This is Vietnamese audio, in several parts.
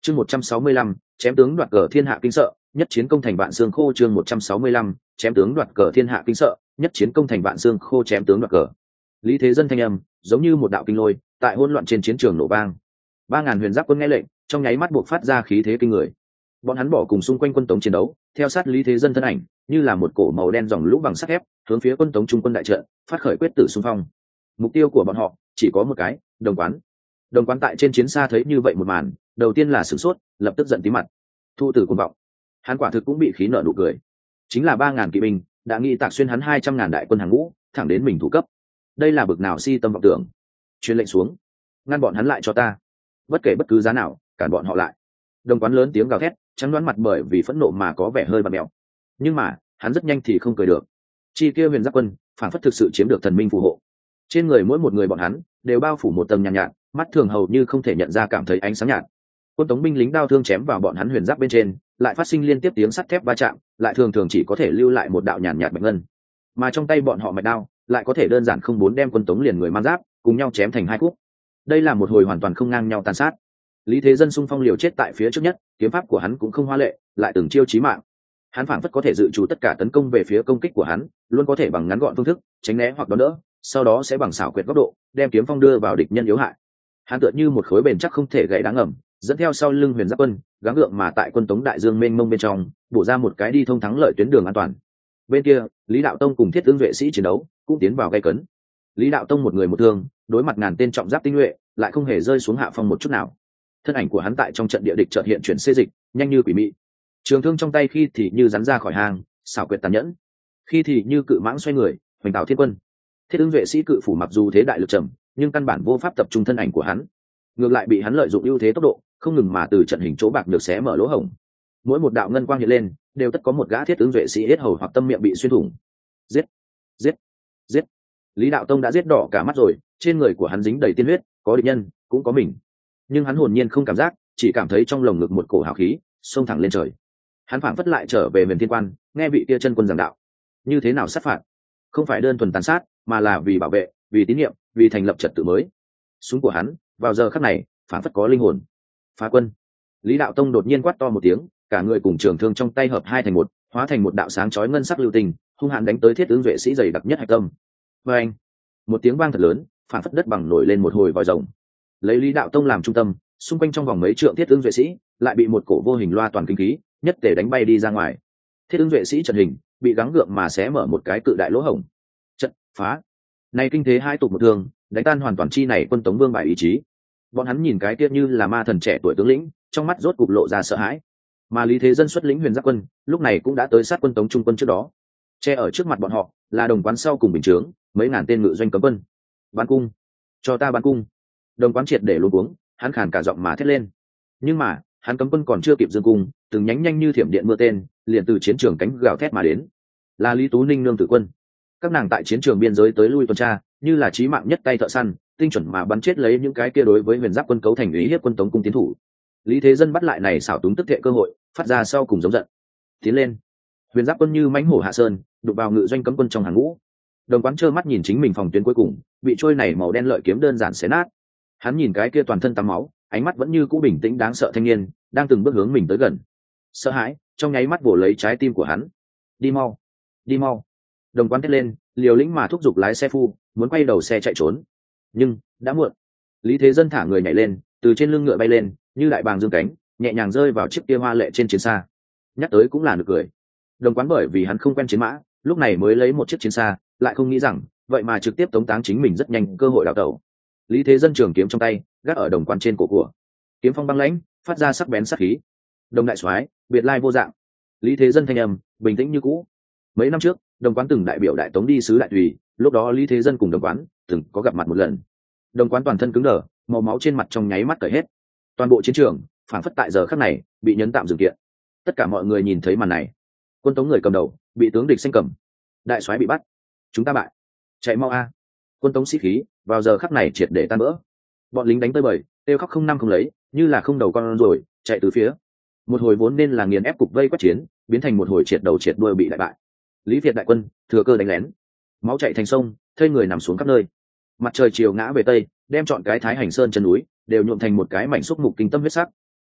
Chương 165, chém tướng đoạt cờ thiên hạ kinh sợ, nhất chiến công thành vạn xương khô. Chương 165, chém tướng đoạt cờ thiên hạ kinh sợ, nhất chiến công thành vạn xương khô. Chém tướng đoạt cờ. Lý Thế Dân thanh âm giống như một đạo kinh lôi, tại hỗn loạn trên chiến trường nổ vang. 3000 huyền giáp quân nghe lệnh, trong nháy mắt buộc phát ra khí thế kinh người. Bọn hắn bỏ cùng xung quanh quân tống chiến đấu, theo sát Lý Thế Dân thân ảnh, như là một cổ màu đen dòng lũ bằng sắt thép, hướng phía quân tống trung quân đại trận, phát khởi quyết tử xung phong. Mục tiêu của bọn họ chỉ có một cái, Đồng Quán. Đồng Quán tại trên chiến xa thấy như vậy một màn, đầu tiên là sửng sốt, lập tức giận tím mặt. Thu tử cuồng vọng. Hắn quả thực cũng bị khí nợ nụ cười. Chính là 3000 kỵ binh, đã nghĩ tạc xuyên hắn 200.000 đại quân hàng ngũ, thẳng đến mình thủ cấp. Đây là bực nào si tâm vọng tưởng. Truyền lệnh xuống, ngăn bọn hắn lại cho ta. Bất kể bất cứ giá nào, cản bọn họ lại. Đồng Quán lớn tiếng gào thét, trắng đoán mặt bởi vì phẫn nộ mà có vẻ hơi bặm mèo. Nhưng mà, hắn rất nhanh thì không cười được. Chi kia huyền giáp quân, phản phất thực sự chiếm được thần minh phù hộ. Trên người mỗi một người bọn hắn đều bao phủ một tầng nhàn nhạt, mắt thường hầu như không thể nhận ra cảm thấy ánh sáng nhạt. Quân tống binh lính đao thương chém vào bọn hắn huyền giáp bên trên, lại phát sinh liên tiếp tiếng sắt thép va chạm, lại thường thường chỉ có thể lưu lại một đạo nhàn nhạt bạch ngân. Mà trong tay bọn họ mạch đao, lại có thể đơn giản không muốn đem quân tống liền người mang giáp cùng nhau chém thành hai khúc. Đây là một hồi hoàn toàn không ngang nhau tàn sát. Lý Thế Dân xung phong liều chết tại phía trước nhất, kiếm pháp của hắn cũng không hoa lệ, lại từng chiêu chí mạng. Hắn phảng phất có thể dự trù tất cả tấn công về phía công kích của hắn, luôn có thể bằng ngắn gọn phương thức tránh né hoặc đón đỡ, sau đó sẽ bằng xảo quyệt góc độ đem kiếm phong đưa vào địch nhân yếu hại. Hắn tựa như một khối bền chắc không thể gãy đá ngầm, dẫn theo sau lưng huyền giáp quân, gắng gượng mà tại quân tống đại dương mênh mông bên trong bổ ra một cái đi thông thắng lợi tuyến đường an toàn. Bên kia, Lý Đạo Tông cùng Thiết Ưng vệ sĩ chiến đấu cũng tiến vào gay cấn. Lý Đạo Tông một người một thương, đối mặt ngàn tên trọng giáp tinh nhuệ, lại không hề rơi xuống hạ phong một chút nào. Thân ảnh của hắn tại trong trận địa địch chợt hiện chuyển xê dịch, nhanh như quỷ mị. Trường thương trong tay khi thì như rắn ra khỏi hang, xảo quyệt tàn nhẫn, khi thì như cự mãng xoay người, hoành tạo thiên quân. Thiết Ưng vệ sĩ cự phủ mặc dù thế đại lực trầm, nhưng căn bản vô pháp tập trung thân ảnh của hắn, ngược lại bị hắn lợi dụng ưu thế tốc độ, không ngừng mà từ trận hình chỗ bạc được xé mở lỗ hổng. Mỗi một đạo ngân quang hiện lên, đều tất có một gã Thiết Ưng vệ sĩ hết hầu hoặc tâm miệng bị xuyên thủng. Giết, giết, giết! Lý Đạo Tông đã giết đỏ cả mắt rồi, trên người của hắn dính đầy tiên huyết, có địch nhân, cũng có mình. Nhưng hắn hồn nhiên không cảm giác, chỉ cảm thấy trong lồng ngực một cổ hào khí xông thẳng lên trời. Hắn phảng phất lại trở về miền thiên quan, nghe vị kia chân quân giảng đạo. Như thế nào sát phạt? Không phải đơn thuần tàn sát, mà là vì bảo vệ, vì tín nhiệm, vì thành lập trật tự mới. Súng của hắn, vào giờ khắc này, phảng phất có linh hồn. Phá quân! Lý Đạo Tông đột nhiên quát to một tiếng, cả người cùng trường thương trong tay hợp hai thành một, hóa thành một đạo sáng chói ngân sắc lưu tình, hung hãn đánh tới Thiết Ưng vệ sĩ dày đặc nhất hạch tâm. Và anh, một tiếng vang thật lớn, phảng phất đất bằng nổi lên một hồi vòi rồng. Lấy Lý Đạo Tông làm trung tâm, xung quanh trong vòng mấy trượng Thiết Ưng vệ sĩ lại bị một cổ vô hình loa toàn kinh khí nhất tề đánh bay đi ra ngoài. Thiết Ưng vệ sĩ trận hình bị gắng gượng mà xé mở một cái cự đại lỗ hổng. Trận phá! Này kinh thế hai tục một thương, đánh tan hoàn toàn chi này quân tống vương bại ý chí. Bọn hắn nhìn cái kia như là ma thần trẻ tuổi tướng lĩnh, trong mắt rốt cục lộ ra sợ hãi. Mà Lý Thế Dân xuất lĩnh huyền giáp quân, lúc này cũng đã tới sát quân tống trung quân trước đó. Che ở trước mặt bọn họ là Đồng Quán sau cùng bình chướng, mấy ngàn tên ngự doanh cấm quân. Bắn cung! Cho ta bắn cung! Đồng Quán triệt để luống cuống, hắn khàn cả giọng mà thét lên. Nhưng mà, hắn cấm quân còn chưa kịp dương cung, từng nhánh nhanh như thiểm điện mưa tên, liền từ chiến trường cánh gào thét mà đến. Là Lý Tú Ninh nương tử quân. Các nàng tại chiến trường biên giới tới lui tuần tra, như là chí mạng nhất tay thợ săn, tinh chuẩn mà bắn chết lấy những cái kia đối với huyền giáp quân cấu thành ý hiếp quân tống cung tiến thủ. Lý Thế Dân bắt lại này xảo túng tức thệ cơ hội, phát ra sau cùng giống giận. Tiến lên! Huyền giáp quân như mãnh hổ hạ sơn, đụng vào ngự doanh cấm quân trong hàng ngũ. Đồng Quán trơ mắt nhìn chính mình phòng tuyến cuối cùng bị trôi này màu đen lợi kiếm đơn giản xé nát. Hắn nhìn cái kia toàn thân tắm máu, ánh mắt vẫn như cũ bình tĩnh đáng sợ thanh niên, đang từng bước hướng mình tới gần. Sợ hãi trong nháy mắt vồ lấy trái tim của hắn. Đi mau, đi mau! Đồng Quán thét lên, liều lĩnh mà thúc giục lái xe phu, muốn quay đầu xe chạy trốn. Nhưng đã muộn. Lý Thế Dân thả người nhảy lên, từ trên lưng ngựa bay lên, như đại bàng dương cánh, nhẹ nhàng rơi vào chiếc kia hoa lệ trên chiến xa. Nhắc tới cũng là nực cười. Đồng Quán bởi vì hắn không quen chiến mã, lúc này mới lấy một chiếc chiến xa, lại không nghĩ rằng vậy mà trực tiếp tống táng chính mình rất nhanh cơ hội đào tẩu. Lý Thế Dân trường kiếm trong tay gác ở Đồng Quán trên cổ của. Kiếm phong băng lãnh, phát ra sắc bén sắc khí. Đồng đại soái, biệt lai vô dạng. Lý Thế Dân thanh âm bình tĩnh như cũ. Mấy năm trước, Đồng Quán từng đại biểu đại tống đi sứ đại tùy, lúc đó Lý Thế Dân cùng Đồng Quán từng có gặp mặt một lần. Đồng Quán toàn thân cứng đờ, màu máu trên mặt trong nháy mắt cởi hết. Toàn bộ chiến trường phảng phất tại giờ khắc này bị nhấn tạm dừng kiện. Tất cả mọi người nhìn thấy màn này. Quân tống người cầm đầu bị tướng địch xanh cầm. Đại soái bị bắt, chúng ta bại, chạy mau a! Quân tống sĩ khí vào giờ khắc này triệt để tan vỡ. Bọn lính đánh tơi bời, kêu khóc không năm không lấy, như là không đầu con rồi chạy từ phía. Một hồi vốn nên là nghiền ép cục vây quét chiến, biến thành một hồi triệt đầu triệt đuôi bị đại bại. Lý Việt đại quân thừa cơ đánh lén, máu chạy thành sông, thây người nằm xuống khắp nơi. Mặt trời chiều ngã về tây, đem chọn cái Thái Hành Sơn chân núi đều nhuộm thành một cái mảnh xúc mục kinh tâm huyết sắc.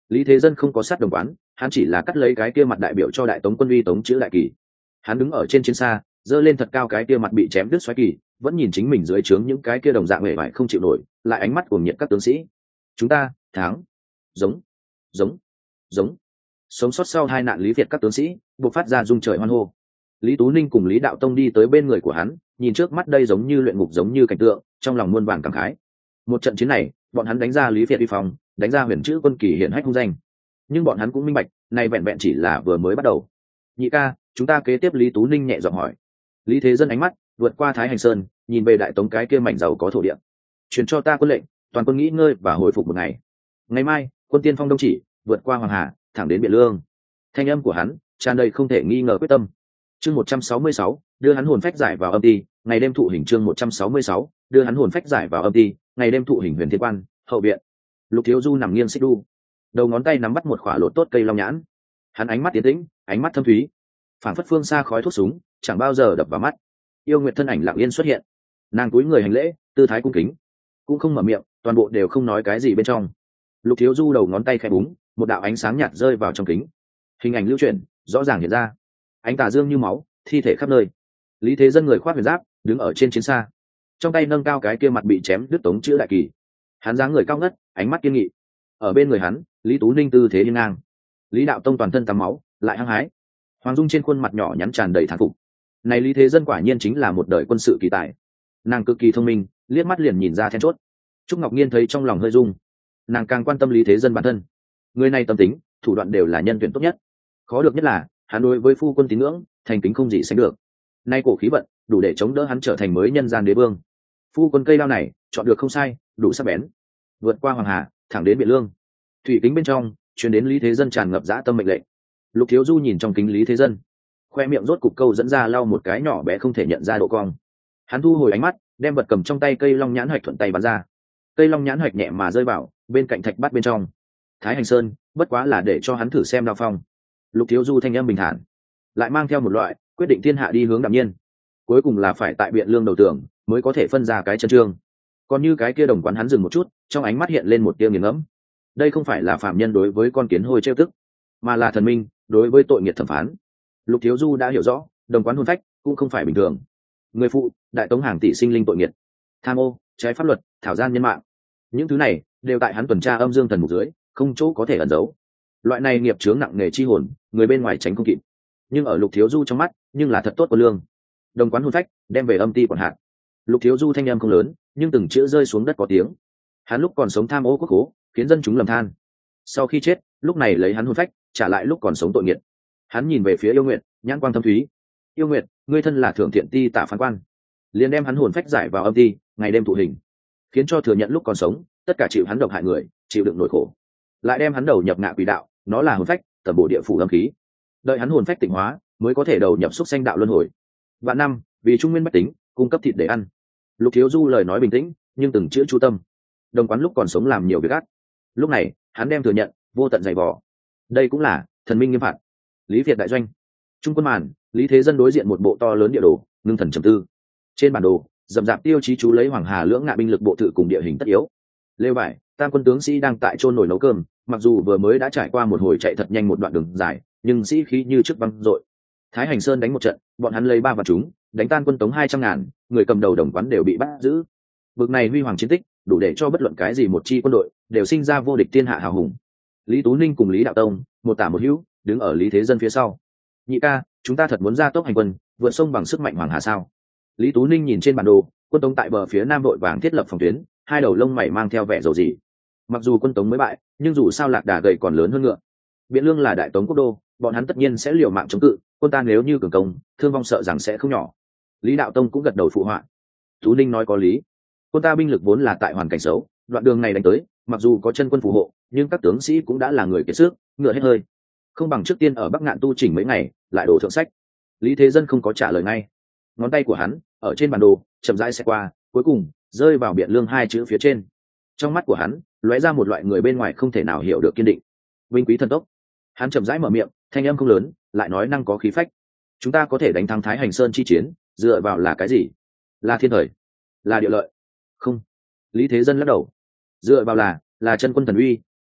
Lý Thế Dân không có sát đồng quán, hắn chỉ là cắt lấy cái kia mặt đại biểu cho đại tống quân uy tống chữ đại kỳ. Hắn đứng ở trên chiến xa, giơ lên thật cao cái kia mặt bị chém đứt xoáy kỳ, vẫn nhìn chính mình dưới trướng những cái kia đồng dạng hề vải không chịu nổi, lại ánh mắt cuồng nhiệt các tướng sĩ. Chúng ta thắng. Giống, giống, giống. Sống sót sau hai nạn Lý Việt các tướng sĩ buộc phát ra rung trời hoan hô. Lý Tú Ninh cùng Lý Đạo Tông đi tới bên người của hắn, nhìn trước mắt đây giống như luyện ngục giống như cảnh tượng, trong lòng muôn vàn cảm khái. Một trận chiến này, bọn hắn đánh ra Lý Việt uy phong, đánh ra huyền chữ quân kỳ hiển hách hung danh. Nhưng bọn hắn cũng minh bạch, này vẹn vẹn chỉ là vừa mới bắt đầu. Nhị ca, chúng ta kế tiếp. Lý Tú Ninh nhẹ giọng hỏi. Lý Thế Dân ánh mắt vượt qua Thái Hành Sơn, nhìn về đại tống cái kia mảnh giàu có thổ địa. Truyền cho ta quân lệnh, toàn quân nghỉ ngơi và hồi phục một ngày. Ngày mai, quân tiên phong đông chỉ, vượt qua Hoàng Hà, thẳng đến Biện Lương. Thanh âm của hắn tràn đầy không thể nghi ngờ quyết tâm. Chương 166, đưa hắn hồn phách giải vào âm ti, ngày đêm thụ hình. Chương 166, đưa hắn hồn phách giải vào âm ti, ngày đêm thụ hình. Huyền Thiên Quan, hậu viện. Lục Thiếu Du nằm nghiêng xích đu, đầu ngón tay nắm bắt một khỏa lột tốt cây long nhãn. Hắn ánh mắt tiến tĩnh, ánh mắt thâm thúy, phảng phất phương xa khói thuốc súng chẳng bao giờ đập vào mắt. Yêu Nguyệt thân ảnh lặng yên xuất hiện, nàng cúi người hành lễ, tư thái cung kính, cũng không mở miệng, toàn bộ đều không nói cái gì bên trong. Lục Thiếu Du đầu ngón tay khẽ búng, một đạo ánh sáng nhạt rơi vào trong kính, hình ảnh lưu chuyển rõ ràng hiện ra, ánh tà dương như máu, thi thể khắp nơi. Lý Thế Dân người khoác huyền giáp, đứng ở trên chiến xa, trong tay nâng cao cái kia mặt bị chém đứt tống chữ đại kỳ. Hắn dáng người cao ngất, ánh mắt kiên nghị. Ở bên người hắn, Lý Tú Ninh tư thế hiên ngang, Lý Đạo Tông toàn thân tắm máu, lại hăng hái. Hoàng Dung trên khuôn mặt nhỏ nhắn tràn đầy thán phục. Này Lý Thế Dân quả nhiên chính là một đời quân sự kỳ tài. Nàng cực kỳ thông minh, liếc mắt liền nhìn ra then chốt. Trúc Ngọc Nhiên thấy trong lòng hơi rung, nàng càng quan tâm Lý Thế Dân bản thân. Người này tâm tính, thủ đoạn đều là nhân tuyển tốt nhất. Khó được nhất là hắn đối với phu quân tín ngưỡng, thành kính không gì sánh được. Nay cổ khí vận đủ để chống đỡ hắn trở thành mới nhân gian đế vương. Phu quân cây đao này chọn được không sai, đủ sắc bén. Vượt qua Hoàng Hà, thẳng đến Biện Lương. Thủy kính bên trong truyền đến Lý Thế Dân tràn ngập dã tâm mệnh lệnh. Lục Thiếu Du nhìn trong kính Lý Thế Dân, khoe miệng rốt cục câu dẫn ra lau một cái nhỏ bé không thể nhận ra độ cong. Hắn thu hồi ánh mắt, đem vật cầm trong tay cây long nhãn hoạch thuận tay bắn ra. Cây long nhãn hoạch nhẹ mà rơi vào bên cạnh thạch bát bên trong. Thái Hành Sơn bất quá là để cho hắn thử xem đao phong. Lục Thiếu Du thanh âm bình thản, lại mang theo một loại quyết định thiên hạ đi hướng đạm nhiên. Cuối cùng là phải tại Biện Lương đầu tường mới có thể phân ra cái chân trương. Còn như cái kia đồng quán, hắn dừng một chút, trong ánh mắt hiện lên một tia nghiền ngẫm. Đây không phải là phạm nhân đối với con kiến hôi trêu tức, mà là thần minh đối với tội nghiệt thẩm phán. Lục Thiếu Du đã hiểu rõ, đồng quán hồn phách cũng không phải bình thường. Người phụ đại tống hàng tỷ sinh linh tội nghiệt, tham ô, trái pháp luật, thảo gian nhân mạng, những thứ này đều tại hắn tuần tra âm dương thần mục dưới, không chỗ có thể ẩn giấu. Loại này nghiệp chướng nặng nề chi hồn, người bên ngoài tránh không kịp, nhưng ở Lục Thiếu Du trong mắt nhưng là thật tốt của lương. Đồng quán hồn phách đem về âm ti quản hạt. Lục Thiếu Du thanh âm không lớn, nhưng từng chữ rơi xuống đất có tiếng. Hắn lúc còn sống tham ô quốc khố, khiến dân chúng lầm than. Sau khi chết, lúc này lấy hắn hồn phách trả lại lúc còn sống tội nghiệt. Hắn nhìn về phía Yêu Nguyệt, nhãn quang thâm thúy. Yêu Nguyệt, ngươi thân là thượng thiện ti tả phán quan, liền đem hắn hồn phách giải vào âm ti, ngày đêm thụ hình, khiến cho thừa nhận lúc còn sống tất cả chịu hắn độc hại người chịu đựng nỗi khổ, lại đem hắn đầu nhập ngạ quỷ đạo, nó là hồn phách tẩm bổ địa phủ âm khí, đợi hắn hồn phách tịnh hóa mới có thể đầu nhập xúc sanh đạo luân hồi. Vạn năm vì trung nguyên bách tính cung cấp thịt để ăn. Lục Thiếu Du lời nói bình tĩnh, nhưng từng chữ chú tâm. Đồng quán lúc còn sống làm nhiều việc ác, lúc này hắn đem thừa nhận, vô tận dày vò. Đây cũng là thần minh nghiêm phạt. Lý Việt đại doanh, trung quân màn, Lý Thế Dân đối diện một bộ to lớn địa đồ, ngưng thần trầm tư. Trên bản đồ rậm rạp tiêu chí chú lấy Hoàng Hà lưỡng ngạ binh lực bộ thự cùng địa hình tất yếu. Lêu vải, tam quân tướng sĩ đang tại chôn nồi nấu cơm, mặc dù vừa mới đã trải qua một hồi chạy thật nhanh một đoạn đường dài, nhưng sĩ khí như trước văng dội. Thái Hành Sơn đánh một trận, bọn hắn lấy 3 vạn chúng, đánh tan quân Tống 200.000, người cầm đầu đồng quán đều bị bắt giữ. Bực này huy hoàng chiến tích, đủ để cho bất luận cái gì một chi quân đội đều sinh ra vô địch thiên hạ hào hùng. Lý Tú Ninh cùng Lý Đạo Tông, một tả một hữu, đứng ở Lý Thế Dân phía sau. Nhị ca, chúng ta thật muốn ra tốc hành quân, vượt sông bằng sức mạnh Hoàng Hà sao? Lý Tú Ninh nhìn trên bản đồ, quân Tống tại bờ phía nam đội vàng thiết lập phòng tuyến, hai đầu lông mày mang theo vẻ dầu dĩ. Mặc dù quân Tống mới bại, nhưng dù sao lạc đà gầy còn lớn hơn ngựa. Biện Lương là đại tống quốc đô, bọn hắn tất nhiên sẽ liều mạng chống cự, quân ta nếu như cường công, thương vong sợ rằng sẽ không nhỏ. Lý Đạo Tông cũng gật đầu phụ họa. Tú Ninh nói có lý, quân ta binh lực vốn là tại hoàn cảnh xấu, đoạn đường này đánh tới, mặc dù có chân quân phù hộ, nhưng các tướng sĩ cũng đã là người kiệt sức, ngựa hết hơi. Không bằng trước tiên ở Bắc Ngạn tu chỉnh mấy ngày, lại đổ thượng sách. Lý Thế Dân không có trả lời ngay, ngón tay của hắn ở trên bản đồ chậm rãi xẹt qua, cuối cùng rơi vào Biện Lương 2 chữ phía trên. Trong mắt của hắn lóe ra một loại người bên ngoài không thể nào hiểu được kiên định. Vinh quý thần tốc. Hắn chậm rãi mở miệng, thanh âm không lớn, lại nói năng có khí phách. Chúng ta có thể đánh thắng Thái Hành Sơn chi chiến, dựa vào là cái gì? Là thiên thời, là địa lợi? Không. Lý Thế Dân lắc đầu. Dựa vào là chân quân thần uy,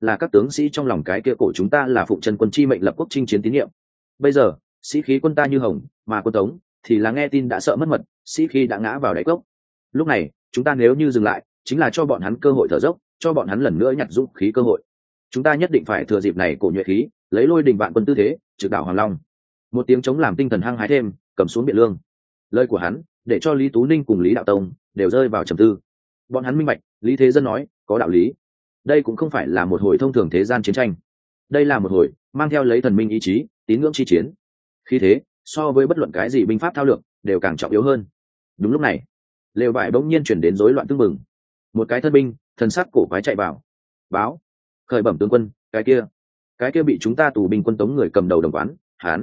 là các tướng sĩ trong lòng cái kia cổ chúng ta là phụng chân quân chi mệnh lập quốc chinh chiến tín nhiệm. Bây giờ sĩ khí quân ta như hồng, mà quân Tống thì là nghe tin đã sợ mất mật, sĩ khí đã ngã vào đáy cốc. Lúc này chúng ta nếu như dừng lại, chính là cho bọn hắn cơ hội thở dốc, cho bọn hắn lần nữa nhặt dũng khí cơ hội. Chúng ta nhất định phải thừa dịp này cổ nhuệ khí, lấy lôi đình vạn quân tư thế trực đảo Hoàng Long. Một tiếng chống làm tinh thần hăng hái thêm, cầm xuống Biện Lương. Lời của hắn để cho Lý Tú Ninh cùng Lý Đạo Tông đều rơi vào trầm tư. Bọn hắn minh bạch, Lý Thế Dân nói có đạo lý. Đây cũng không phải là một hồi thông thường thế gian chiến tranh, đây là một hồi mang theo lấy thần minh ý chí, tín ngưỡng chi chiến. Khi thế so với bất luận cái gì binh pháp thao lược đều càng trọng yếu hơn. Đúng lúc này, lều vải bỗng nhiên chuyển đến rối loạn tương mừng. Một cái thân binh thần sắc cổ quái chạy vào, báo: khởi bẩm tướng quân, cái kia bị chúng ta tù binh quân Tống người cầm đầu Đồng Quán,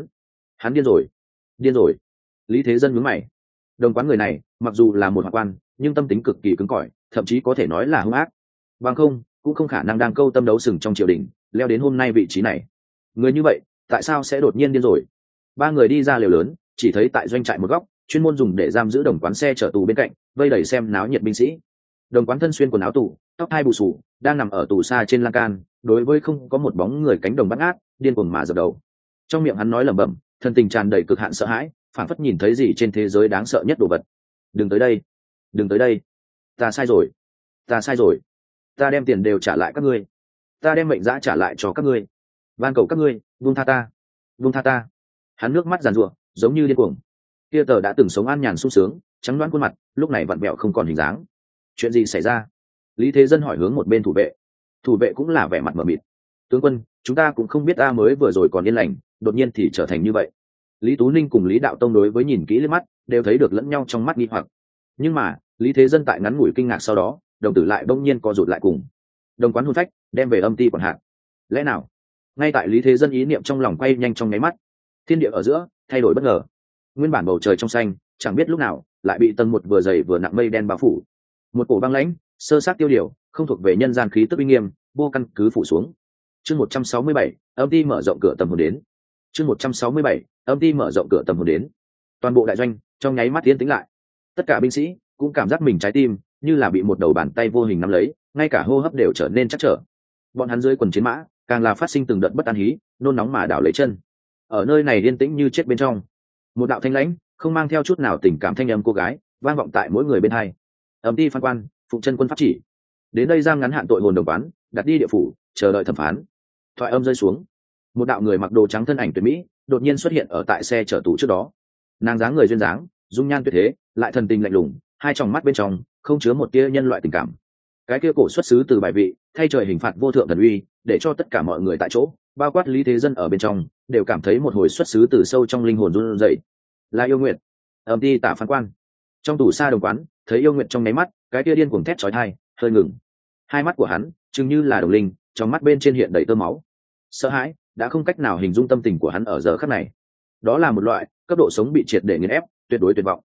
hắn điên rồi, điên rồi. Lý Thế Dân nhướng mày. Đồng Quán người này mặc dù là một hoạn quan, nhưng tâm tính cực kỳ cứng cỏi, thậm chí có thể nói là hung ác. Bằng không cũng không khả năng đang câu tâm đấu sừng trong triều đình, leo đến hôm nay vị trí này. Người như vậy tại sao sẽ đột nhiên điên rồi? Ba người đi ra lều lớn, chỉ thấy tại doanh trại một góc, chuyên môn dùng để giam giữ Đồng Quán xe chở tù bên cạnh, vây đầy xem náo nhiệt binh sĩ. Đồng Quán thân xuyên quần áo tù, tóc hai bù xù, đang nằm ở tù xa trên lan can, đối với không có một bóng người cánh đồng bắt ngát, điên cuồng mà dập đầu. Trong miệng hắn nói lẩm bẩm, thân tình tràn đầy cực hạn sợ hãi, phản phất nhìn thấy gì trên thế giới đáng sợ nhất đồ vật. Đừng tới đây, đừng tới đây, ta sai rồi, ta sai rồi, ta đem tiền đều trả lại các ngươi, ta đem mệnh giã trả lại cho các ngươi, van cầu các ngươi buông tha ta, buông tha ta. Hắn nước mắt giàn giụa, giống như điên cuồng. Kia tờ đã từng sống an nhàn sung sướng, trắng đoán khuôn mặt lúc này vặn vẹo không còn hình dáng. Chuyện gì xảy ra? Lý Thế Dân hỏi hướng một bên thủ vệ. Thủ vệ cũng là vẻ mặt mờ mịt. Tướng quân, chúng ta cũng không biết ta mới vừa rồi còn yên lành, đột nhiên thì trở thành như vậy. Lý Tú Ninh cùng Lý Đạo Tông đối với nhìn kỹ lên mắt, đều thấy được lẫn nhau trong mắt nghi hoặc. Nhưng mà Lý Thế Dân tại ngắn ngủi kinh ngạc sau đó, đồng tử lại bỗng nhiên co rụt lại cùng. Đồng Quán hôn phách đem về âm ti quản hạt. Lẽ nào? Ngay tại Lý Thế Dân ý niệm trong lòng quay nhanh trong nháy mắt, thiên địa ở giữa thay đổi bất ngờ. Nguyên bản bầu trời trong xanh, chẳng biết lúc nào lại bị tầng một vừa dày vừa nặng mây đen bao phủ. Một cổ băng lãnh, sơ sát tiêu điều, không thuộc về nhân gian khí tức uy nghiêm, vô căn cứ phủ xuống. Chương 167, âm ti mở rộng cửa tầm hồn đến. Chương 167, âm ti mở rộng cửa tầm hồn đến. Toàn bộ đại doanh trong nháy mắt yên tĩnh lại. Tất cả binh sĩ cũng cảm giác mình trái tim như là bị một đầu bàn tay vô hình nắm lấy, ngay cả hô hấp đều trở nên chắc trở. Bọn hắn dưới quần chiến mã càng là phát sinh từng đợt bất an hí, nôn nóng mà đảo lấy chân. Ở nơi này yên tĩnh như chết bên trong, một đạo thanh lãnh không mang theo chút nào tình cảm thanh âm cô gái vang vọng tại mỗi người bên hai. Âm ti Phan Quan, Phụng Chân Quân pháp chỉ, đến đây giam ngắn hạn tội hồn Đồng Quán, đặt đi địa phủ chờ đợi thẩm phán. Thoại âm rơi xuống, một đạo người mặc đồ trắng thân ảnh tuyệt mỹ đột nhiên xuất hiện ở tại xe chở tù trước đó. Nàng dáng người duyên dáng, dung nhan tuyệt thế, lại thần tình lạnh lùng, hai tròng mắt bên trong không chứa một tia nhân loại tình cảm. Cái kia cổ xuất xứ từ bài vị, thay trời hình phạt vô thượng thần uy, để cho tất cả mọi người tại chỗ, bao quát Lý Thế Dân ở bên trong, đều cảm thấy một hồi xuất xứ từ sâu trong linh hồn run rẩy. Là Yêu Nguyệt. Âm ti Tạ Phán Quan. Trong tù xa Đồng Quán, thấy Yêu Nguyệt trong nháy mắt, cái kia điên cuồng thét chói tai, hơi ngừng. Hai mắt của hắn chừng như là đồng linh, trong mắt bên trên hiện đầy tơ máu. Sợ hãi đã không cách nào hình dung tâm tình của hắn ở giờ khắc này. Đó là một loại cấp độ sống bị triệt để nghiền ép, tuyệt đối tuyệt vọng.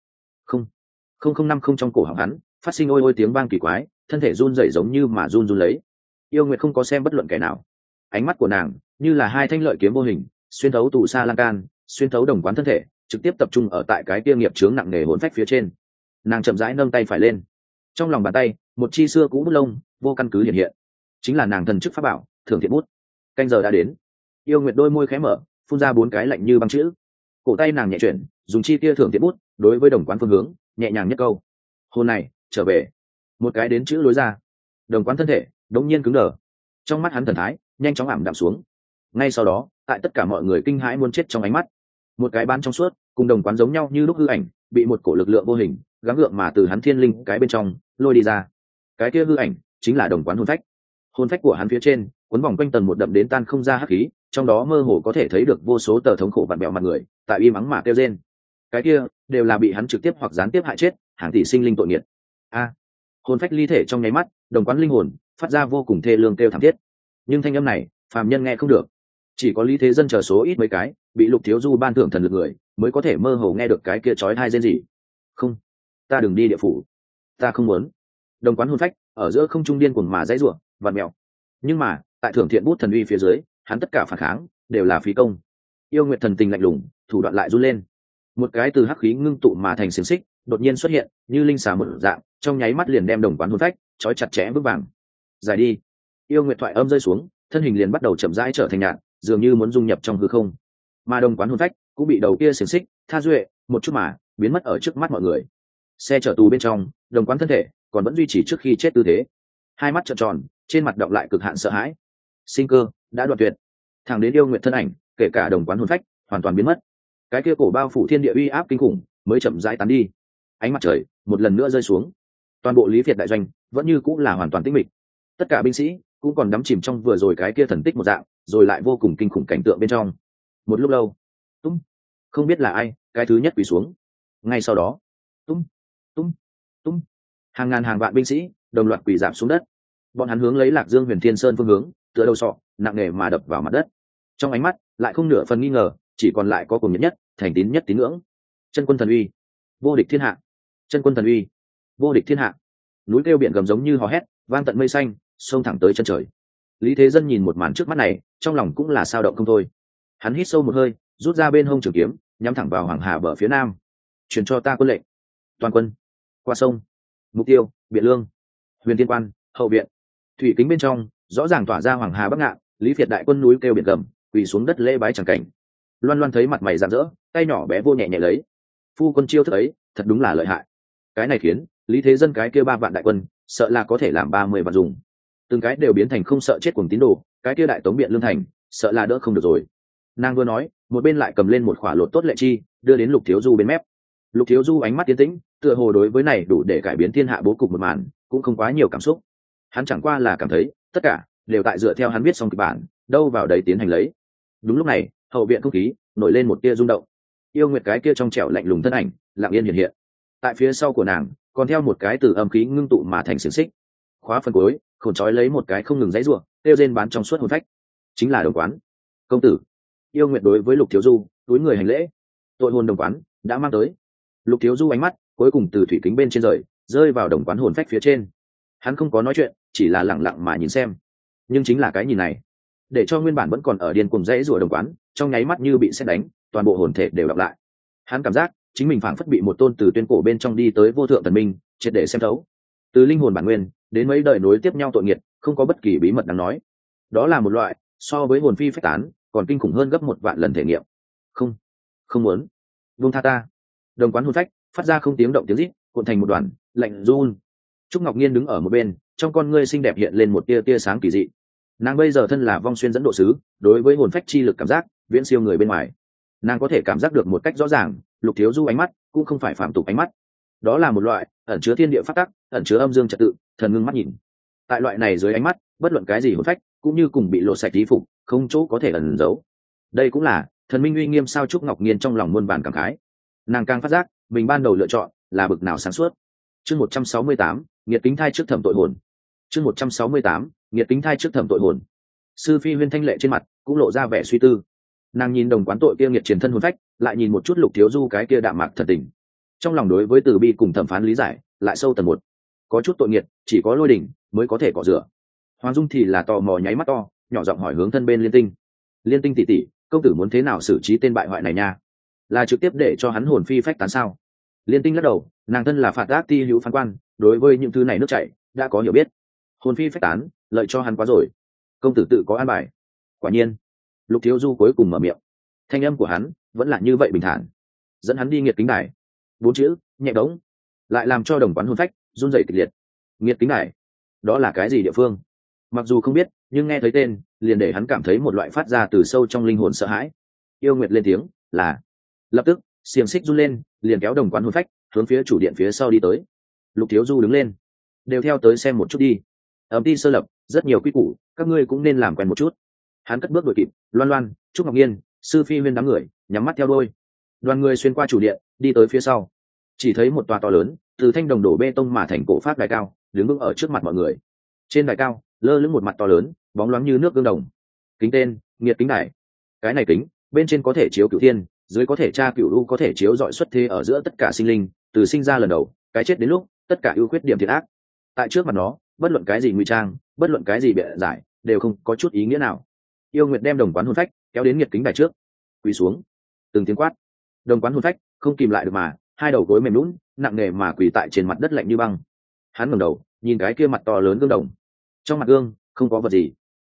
Không năm không trong cổ họng hắn phát sinh ôi ôi tiếng vang kỳ quái, thân thể run rẩy giống như mà run lấy. Yêu Nguyệt không có xem bất luận kẻ nào, ánh mắt của nàng như là hai thanh lợi kiếm vô hình, xuyên thấu tù xa lan can, xuyên thấu Đồng Quán thân thể, trực tiếp tập trung ở tại cái kia nghiệp chướng nặng nề hồn phách phía trên. Nàng chậm rãi nâng tay phải lên, trong lòng bàn tay một chi xưa cũ bút lông vô căn cứ hiện hiện, chính là nàng thần chức pháp bảo Thưởng Thiện Bút. Canh giờ đã đến. Yêu Nguyệt đôi môi khẽ mở, phun ra bốn cái lạnh như băng chữ. Cổ tay nàng nhẹ chuyển, dùng chi kia Thưởng Thiện Bút đối với Đồng Quán phương hướng nhẹ nhàng nhất câu: hồn này trở về. Một cái đến chữ lối ra, Đồng Quán thân thể đống nhiên cứng đờ, trong mắt hắn thần thái nhanh chóng ảm đạm xuống. Ngay sau đó, tại tất cả mọi người kinh hãi muốn chết trong ánh mắt, một cái bán trong suốt cùng Đồng Quán giống nhau như lúc hư ảnh bị một cổ lực lượng vô hình gắng gượng mà từ hắn thiên linh cái bên trong lôi đi ra. Cái kia hư ảnh chính là Đồng Quán hồn phách. Hồn phách của hắn phía trên cuốn vòng quanh tầng một đậm đến tan không ra hắc khí, trong đó mơ hồ có thể thấy được vô số tờ thống khổ vặn bẹo mặt người tại im ắng mà kêu rên. Cái kia đều là bị hắn trực tiếp hoặc gián tiếp hại chết hàng tỷ sinh linh tội nghiệt. Hồn phách ly thể trong nháy mắt, Đồng Quán linh hồn phát ra vô cùng thê lương kêu thảm thiết. Nhưng thanh âm này phàm nhân nghe không được, chỉ có Lý Thế Dân chờ số ít mấy cái bị Lục Thiếu Du ban thưởng thần lực người mới có thể mơ hồ nghe được cái kia chói tai rên rỉ. Không, ta đừng đi địa phủ, ta không muốn. Đồng Quán hồn phách ở giữa không trung điên cuồng mà dãy rủa, vặn mèo. Nhưng mà tại Thưởng Thiện Bút thần uy phía dưới, hắn tất cả phản kháng đều là phí công. Yêu Nguyệt thần tình lạnh lùng, thủ đoạn lại run lên. Một cái từ hắc khí ngưng tụ mà thành xiềng xích đột nhiên xuất hiện, như linh xà một dạng, trong nháy mắt liền đem Đồng Quán hồn phách trói chặt chẽ vững vàng. Giải đi. Yêu Nguyệt thoại âm rơi xuống, thân hình liền bắt đầu chậm rãi trở thành nhạt, dường như muốn dung nhập trong hư không. Mà đồng quán hồn phách cũng bị đầu kia xiềng xích tha duệ một chút mà biến mất ở trước mắt mọi người. Xe chở tù bên trong, đồng quán thân thể còn vẫn duy trì trước khi chết tư thế, hai mắt trợn tròn, trên mặt đọng lại cực hạn sợ hãi. Sinh cơ đã đoạn tuyệt, thẳng đến yêu nguyện thân ảnh, kể cả đồng quán hồn phách hoàn toàn biến mất, cái kia cổ bao phủ thiên địa uy áp kinh khủng mới chậm rãi tán đi. Ánh mặt trời một lần nữa rơi xuống, toàn bộ Lý Việt đại doanh vẫn như cũng là hoàn toàn tĩnh mịch. Tất cả binh sĩ cũng còn đắm chìm trong vừa rồi cái kia thần tích một dạng, rồi lại vô cùng kinh khủng cảnh tượng bên trong. Một lúc lâu, tung, không biết là ai cái thứ nhất quỳ xuống. Ngay sau đó, tung, tung, tung, hàng ngàn hàng vạn binh sĩ đồng loạt quỳ giảm xuống đất. Bọn hắn hướng lấy Lạc Dương Huyền Thiên Sơn phương hướng, tựa đầu sọ nặng nề mà đập vào mặt đất. Trong ánh mắt lại không nửa phần nghi ngờ, chỉ còn lại có cùng nhất nhất thành tín nhất tín ngưỡng. Chân quân thần uy, vô địch thiên hạ. Chân quân thần uy, vô địch thiên hạ. Núi kêu biển gầm giống như hò hét, vang tận mây xanh, xông thẳng tới chân trời. Lý Thế Dân nhìn một màn trước mắt này, trong lòng cũng là sao động không thôi. Hắn hít sâu một hơi, rút ra bên hông trường kiếm, nhắm thẳng vào Hoàng Hà bờ phía nam. Truyền cho ta quân lệnh, toàn quân qua sông. Mục tiêu Biện Lương, Huyền Tiên Quan, hậu viện. Thủy kính bên trong rõ ràng tỏa ra Hoàng Hà bắc ngạn, Lý Việt đại quân núi kêu biển gầm, quỳ xuống đất lễ bái chẳng cảnh. Loan Loan thấy mặt mày rạng rỡ, tay nhỏ bé vô nhẹ nhẹ lấy. Phu quân chiêu thức ấy thật đúng là lợi hại. Cái này khiến Lý Thế Dân cái kia 3 vạn đại quân sợ là có thể làm 30 vạn dùng, từng cái đều biến thành không sợ chết cuồng tín đồ. Cái kia đại tống Biện Lương thành sợ là đỡ không được rồi. Nàng vừa nói, một bên lại cầm lên một khỏa lột tốt lệ chi, đưa đến Lục Thiếu Du bên mép. Lục Thiếu Du ánh mắt tiến tĩnh, tựa hồ đối với này đủ để cải biến thiên hạ bố cục một màn cũng không quá nhiều cảm xúc. Hắn chẳng qua là cảm thấy tất cả đều tại dựa theo hắn viết xong kịch bản, đâu vào đấy tiến hành lấy. Đúng lúc này, hậu viện không khí nổi lên một tia rung động. Yêu Nguyệt cái kia trong trẻo lạnh lùng thân ảnh lặng yên hiện hiện. Tại phía sau của nàng còn theo một cái từ âm khí ngưng tụ mà thành xiềng xích, khóa phần cuối khổn trói lấy một cái không ngừng giãy giụa, tiêu rên bán trong suốt hồn phách. Chính là Đồng Quán. Công tử. Yêu Nguyệt đối với Lục Thiếu Du túi người hành lễ. Tội hồn Đồng Quán đã mang tới. Lục Thiếu Du ánh mắt cuối cùng từ thủy kính bên trên rơi vào Đồng Quán hồn phách phía trên. Hắn không có nói chuyện, chỉ là lặng lặng mà nhìn xem. Nhưng chính là cái nhìn này, để cho nguyên bản vẫn còn ở điên cuồng dãy rủa Đồng Quán trong nháy mắt như bị sét đánh, toàn bộ hồn thể đều đọc lại. Hắn cảm giác chính mình phảng phất bị một tôn từ tuyên cổ bên trong đi tới vô thượng thần minh triệt để xem thấu. Từ linh hồn bản nguyên đến mấy đời nối tiếp nhau tội nghiệt, không có bất kỳ bí mật đáng nói. Đó là một loại so với hồn phi phách tán còn kinh khủng hơn gấp 1 vạn lần thể nghiệm. Không, không muốn. Buông tha ta. Đồng Quán hồn phách phát ra không tiếng động tiếng rít, cuộn thành một đoàn, lạnh run. Trúc Ngọc Nhiên đứng ở một bên, trong con ngươi xinh đẹp hiện lên một tia tia sáng kỳ dị. Nàng bây giờ thân là vong xuyên dẫn độ sứ, đối với hồn phách chi lực cảm giác viễn siêu người bên ngoài. Nàng có thể cảm giác được một cách rõ ràng, Lục Thiếu Du ánh mắt cũng không phải phạm tục ánh mắt. Đó là một loại ẩn chứa thiên địa pháp tắc, ẩn chứa âm dương trật tự, thần ngưng mắt nhìn. Tại loại này dưới ánh mắt, bất luận cái gì hồn phách cũng như cùng bị lộ sạch tí phục, không chỗ có thể ẩn giấu. Đây cũng là thần minh uy nghiêm sao. Trúc Ngọc Nhiên trong lòng muôn vàn cảm khái. Nàng càng phát giác mình ban đầu lựa chọn là bực nào sáng suốt. Chương 168, nghiệt kính thai trước thẩm tội hồn. Chương 168, nghiệt kính thai trước thẩm tội hồn. Sư Phi Huyên thanh lệ trên mặt cũng lộ ra vẻ suy tư. Nàng nhìn Đồng Quán tội kia nghiệt truyền thân hồn phách, lại nhìn một chút Lục Thiếu Du cái kia đạm mạc thần tình, trong lòng đối với từ bi cùng thẩm phán lý giải lại sâu tầng một. Có chút tội nghiệt chỉ có Lôi Đỉnh mới có thể cọ rửa. Hoàng Dung thì là tò mò nháy mắt to, nhỏ giọng hỏi hướng thân bên Liên Tinh. Liên Tinh tỷ tỷ, công tử muốn thế nào xử trí tên bại hoại này nha? Là trực tiếp để cho hắn hồn phi phách tán sao? Liên Tinh lắc đầu, nàng thân là phạt ác ti hữu phán quan, đối với những thứ này nước chảy đã có hiểu biết. Hồn phi phách tán lợi cho hắn quá rồi, công tử tự có an bài. Quả nhiên, Lục Thiếu Du cuối cùng mở miệng, thanh âm của hắn vẫn là như vậy bình thản. Dẫn hắn đi nghiệt kính đài. 4 chữ nhẹ đống lại làm cho Đồng Quán hồn phách run rẩy kịch liệt. Nghiệt kính đài, đó là cái gì địa phương? Mặc dù không biết, nhưng nghe thấy tên liền để hắn cảm thấy một loại phát ra từ sâu trong linh hồn sợ hãi. Yêu Nguyệt lên tiếng là. Lập tức xiềng xích run lên, liền kéo Đồng Quán hồn phách hướng phía chủ điện phía sau đi tới. Lục Thiếu Du đứng lên, đều theo tới xem một chút đi. Ấm ti sơ lập rất nhiều quy củ, các ngươi cũng nên làm quen một chút. Hắn cất bước đuổi kịp Loan Loan, Trúc Ngọc Nhiên, Sư Phi Huyên đám người nhắm mắt theo đôi. Đoàn người xuyên qua chủ điện đi tới phía sau, chỉ thấy một tòa to lớn từ thanh đồng đổ bê tông mà thành cổ pháp đài cao đứng vững ở trước mặt mọi người. Trên đài cao lơ lửng một mặt to lớn bóng loáng như nước gương đồng, kính tên nghiệt kính đài. Cái này kính bên trên có thể chiếu cửu thiên, dưới có thể tra cửu u, có thể chiếu dọi xuất thế ở giữa tất cả sinh linh, từ sinh ra lần đầu cái chết đến lúc tất cả ưu khuyết điểm thiệt ác. Tại trước mặt nó, bất luận cái gì ngụy trang, bất luận cái gì bịa giải đều không có chút ý nghĩa nào. Yêu Nguyệt đem Đồng Quán hồn phách kéo đến nghiệt kính đài trước, quỳ xuống, từng tiếng quát. Đồng Quán hồn phách không kìm lại được mà hai đầu gối mềm lún nặng nề mà quỳ tại trên mặt đất lạnh như băng. Hắn ngẩng đầu nhìn cái kia mặt to lớn gương đồng, trong mặt gương không có vật gì,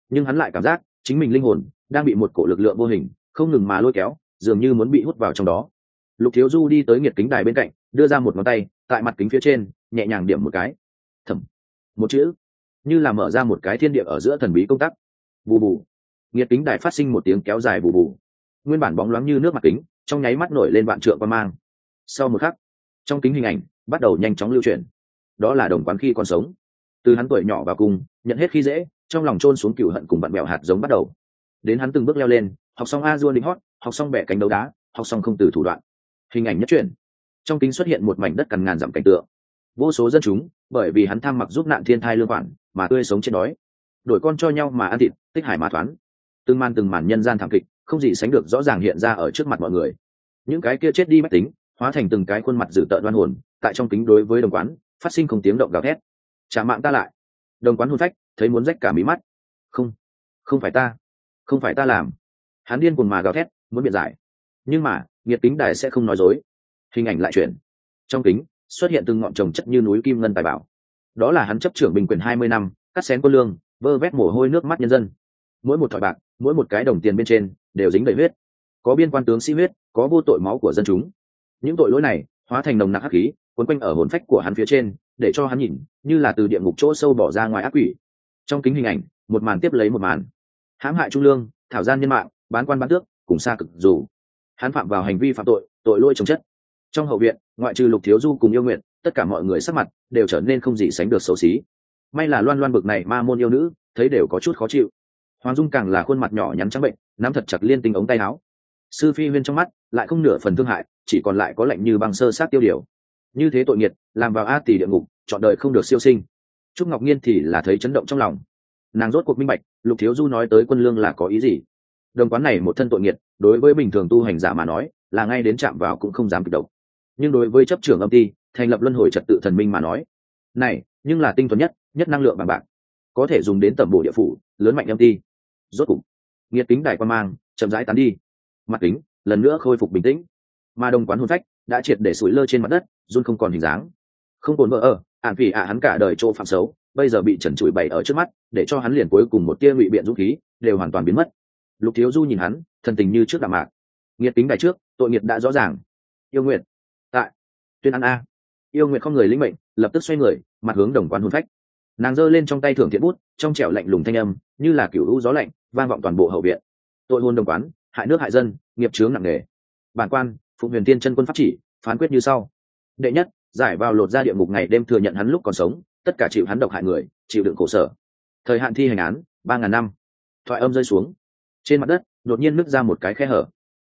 nhưng hắn lại cảm giác chính mình linh hồn đang bị một cổ lực lượng vô hình không ngừng mà lôi kéo, dường như muốn bị hút vào trong đó. Lục Thiếu Du đi tới nghiệt kính đài bên cạnh, đưa ra một ngón tay tại mặt kính phía trên nhẹ nhàng điểm một cái. Thầm, một chữ, như là mở ra một cái thiên địa ở giữa thần bí công tắc. Bù bù, nghiệt kính đài phát sinh một tiếng kéo dài bù bù. Nguyên bản bóng loáng như nước mặt kính trong nháy mắt nổi lên vạn trượng quang mang. Sau một khắc, trong kính hình ảnh bắt đầu nhanh chóng lưu chuyển. Đó là Đồng Quán khi còn sống, từ hắn tuổi nhỏ vào cùng nhận hết khi dễ, trong lòng chôn xuống cừu hận cùng bạn bèo hạt giống bắt đầu, đến hắn từng bước leo lên, học xong a dua đính hót, học xong bẻ cánh đấu đá, học xong không từ thủ đoạn. Hình ảnh nhất chuyển, trong kính xuất hiện một mảnh đất cằn ngàn dặm cảnh tượng. Vô số dân chúng bởi vì hắn tham mặc giúp nạn thiên thai lương khoản mà tươi sống trên đói, đổi con cho nhau mà ăn thịt, tích hải mà thoán. Từng màn nhân gian thảm kịch không gì sánh được rõ ràng hiện ra ở trước mặt mọi người. Những cái kia chết đi mách tính hóa thành từng cái khuôn mặt dữ tợn đoan hồn, tại trong kính đối với Đồng Quán phát sinh không tiếng động gào thét. Trả mạng ta lại! Đồng Quán hồn phách thấy muốn rách cả mí mắt. Không, không phải ta, không phải ta làm. Hắn điên cuồng mà gào thét muốn biện giải, nhưng mà nghiệt kính đài sẽ không nói dối. Hình ảnh lại chuyển, trong kính xuất hiện từng ngọn trồng chất như núi kim ngân tài bảo. Đó là hắn chấp trưởng binh quyền 20 năm, cắt xén quân lương, vơ vét mồ hôi nước mắt nhân dân. Mỗi một thỏi bạc, mỗi một cái đồng tiền bên trên đều dính đầy huyết, có biên quan tướng sĩ huyết, có vô tội máu của dân chúng. Những tội lỗi này hóa thành nồng nặc hắc khí quấn quanh ở hồn phách của hắn phía trên, để cho hắn nhìn như là từ địa ngục chỗ sâu bỏ ra ngoài ác quỷ. Trong kính hình ảnh một màn tiếp lấy một màn, hãm hại trung lương, thảo gian nhân mạng, bán quan bán tước, cùng xa cực dù. Hắn phạm vào hành vi phạm tội, tội lỗi chồng chất. Trong hậu viện, ngoại trừ Lục Thiếu Du cùng Yêu Nguyện, tất cả mọi người sắc mặt đều trở nên không gì sánh được xấu xí. May là Loan Loan bực này ma môn yêu nữ thấy đều có chút khó chịu. Hoàng Dung càng là khuôn mặt nhỏ nhắn trắng bệnh, nắm thật chặt liên tinh ống tay áo. Sư Phi Huyên trong mắt lại không nửa phần thương hại, chỉ còn lại có lạnh như băng sơ sát tiêu điều. Như thế tội nghiệt, làm vào a tỷ địa ngục, chọn đời không được siêu sinh. Trúc Ngọc Nhiên thì là thấy chấn động trong lòng. Nàng rốt cuộc minh bạch, Lục Thiếu Du nói tới quân lương là có ý gì. Đồng Quán này một thân tội nghiệt, đối với bình thường tu hành giả mà nói, là ngay đến chạm vào cũng không dám kịch động. Nhưng đối với chấp trưởng âm ty, thành lập luân hồi trật tự thần minh mà nói, này nhưng là tinh thuần nhất năng lượng bằng bạc, có thể dùng đến tẩm bổ địa phủ, lớn mạnh âm ty. Rốt cục, nghiệt kính đài quan mang chậm rãi tán đi, mặt kính lần nữa khôi phục bình tĩnh, mà Đồng Quán hồn phách đã triệt để sủi lơ trên mặt đất, run không còn hình dáng. Không còn vợ ở ản vì hắn cả đời chỗ phạm xấu, bây giờ bị trần trụi bày ở trước mắt, để cho hắn liền cuối cùng một tia ngụy biện dũng khí đều hoàn toàn biến mất. Lục Thiếu Du nhìn hắn, thần tình như trước đạm mạc. Nghiệt kính đài trước, tội nghiệt đã rõ ràng. Yêu Nguyệt tại tuyên ăn a. Yêu Nguyệt không người linh mệnh, lập tức xoay người, mặt hướng Đồng Quán hồn phách. Nàng giơ lên trong tay thưởng thiện bút, trong trẻo lạnh lùng thanh âm như là cửu lũ gió lạnh vang vọng toàn bộ hậu viện. Tội hôn Đồng Quán, hại nước hại dân, nghiệp chướng nặng nề. Bản quan Phụng Huyền Tiên chân quân pháp chỉ, phán quyết như sau. Đệ nhất, giải vào lột ra địa ngục ngày đêm thừa nhận hắn lúc còn sống, tất cả chịu hắn độc hại người, chịu đựng khổ sở. Thời hạn thi hành án 3.000 năm. Thoại âm rơi xuống, trên mặt đất đột nhiên nứt ra một cái khe hở.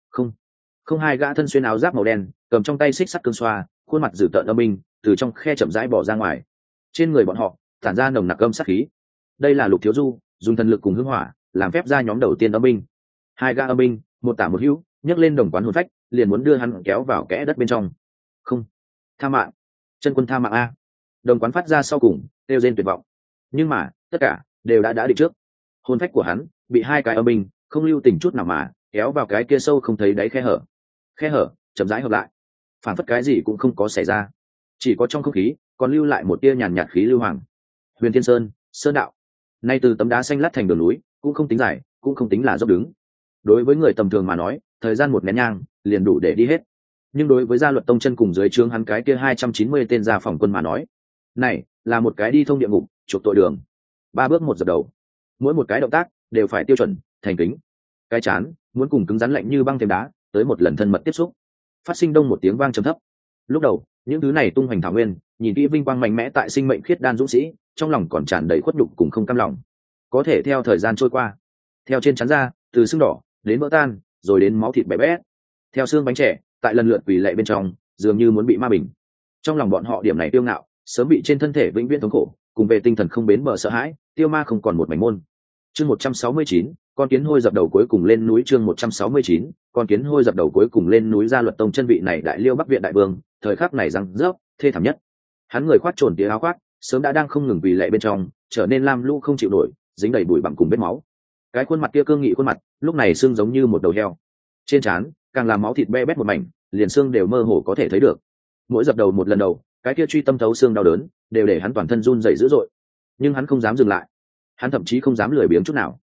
Không hai gã thân xuyên áo giáp màu đen, cầm trong tay xích sắt cương xoa, khuôn mặt dữ tợn âm minh, từ trong khe chậm rãi bỏ ra ngoài. Trên người bọn họ tản ra nồng nặc âm sát khí. Đây là Lục Thiếu Du dùng thần lực cùng hương hỏa làm phép ra nhóm đầu tiên âm minh. Hai gã âm minh, một tả một hữu, nhấc lên Đồng Quán hồn phách, liền muốn đưa hắn kéo vào kẽ đất bên trong. Không, tha mạng, chân quân tha mạng a. Đồng Quán phát ra sau cùng kêu rên tuyệt vọng, nhưng mà tất cả đều đã định trước. Hồn phách của hắn bị hai cái âm minh không lưu tình chút nào mà kéo vào cái kia sâu không thấy đáy khe hở chậm rãi hợp lại, phản phất cái gì cũng không có xảy ra, chỉ có trong không khí còn lưu lại một tia nhàn nhạt khí lưu hoàng. Huyền Thiên Sơn, sơn đạo, nay từ tấm đá xanh lát thành đường núi, cũng không tính dài, cũng không tính là dốc đứng. Đối với người tầm thường mà nói, thời gian một nén nhang liền đủ để đi hết, nhưng đối với gia luật tông chân cùng dưới trướng hắn cái kia 290 tên gia phòng quân mà nói, này là một cái đi thông địa ngục chuộc tội đường. 3 bước một dập đầu, mỗi một cái động tác đều phải tiêu chuẩn thành kính. Cái chán muốn cùng cứng rắn lạnh như băng thêm đá, tới một lần thân mật tiếp xúc, phát sinh đông một tiếng vang trầm thấp. Lúc đầu những thứ này tung hoành thảo nguyên, nhìn kỹ vinh quang mạnh mẽ tại sinh mệnh khiết đan dũng sĩ, trong lòng còn tràn đầy khuất nhục cùng không cam lòng. Có thể theo thời gian trôi qua, theo trên trán da từ sưng đỏ đến vỡ tan, rồi đến máu thịt bẻ bét, theo xương bánh trẻ tại lần lượt quỳ lệ bên trong, dường như muốn bị ma bình. Trong lòng bọn họ điểm này tiêu ngạo sớm bị trên thân thể vĩnh viễn thống khổ cùng về tinh thần không bến bờ sợ hãi tiêu ma không còn một mảnh môn. Chương 169, con kiến hôi dập đầu cuối cùng lên núi. Chương 169, con kiến hôi dập đầu cuối cùng lên núi. Gia luật tông chân vị này đại liêu bắc viện đại vương, thời khắc này răng rớp thê thảm nhất. Hắn người khoác trồn tía áo khoác, sớm đã đang không ngừng vì lệ bên trong trở nên lam lũ không chịu nổi, dính đầy bụi bặm cùng vết máu. Cái khuôn mặt kia cương nghị khuôn mặt lúc này xương giống như một đầu heo, trên trán càng làm máu thịt be bét một mảnh, liền xương đều mơ hồ có thể thấy được. Mỗi dập đầu một lần đầu, cái kia truy tâm thấu xương đau đớn đều để hắn toàn thân run rẩy dữ dội, nhưng hắn không dám dừng lại, hắn thậm chí không dám lười biếng chút nào.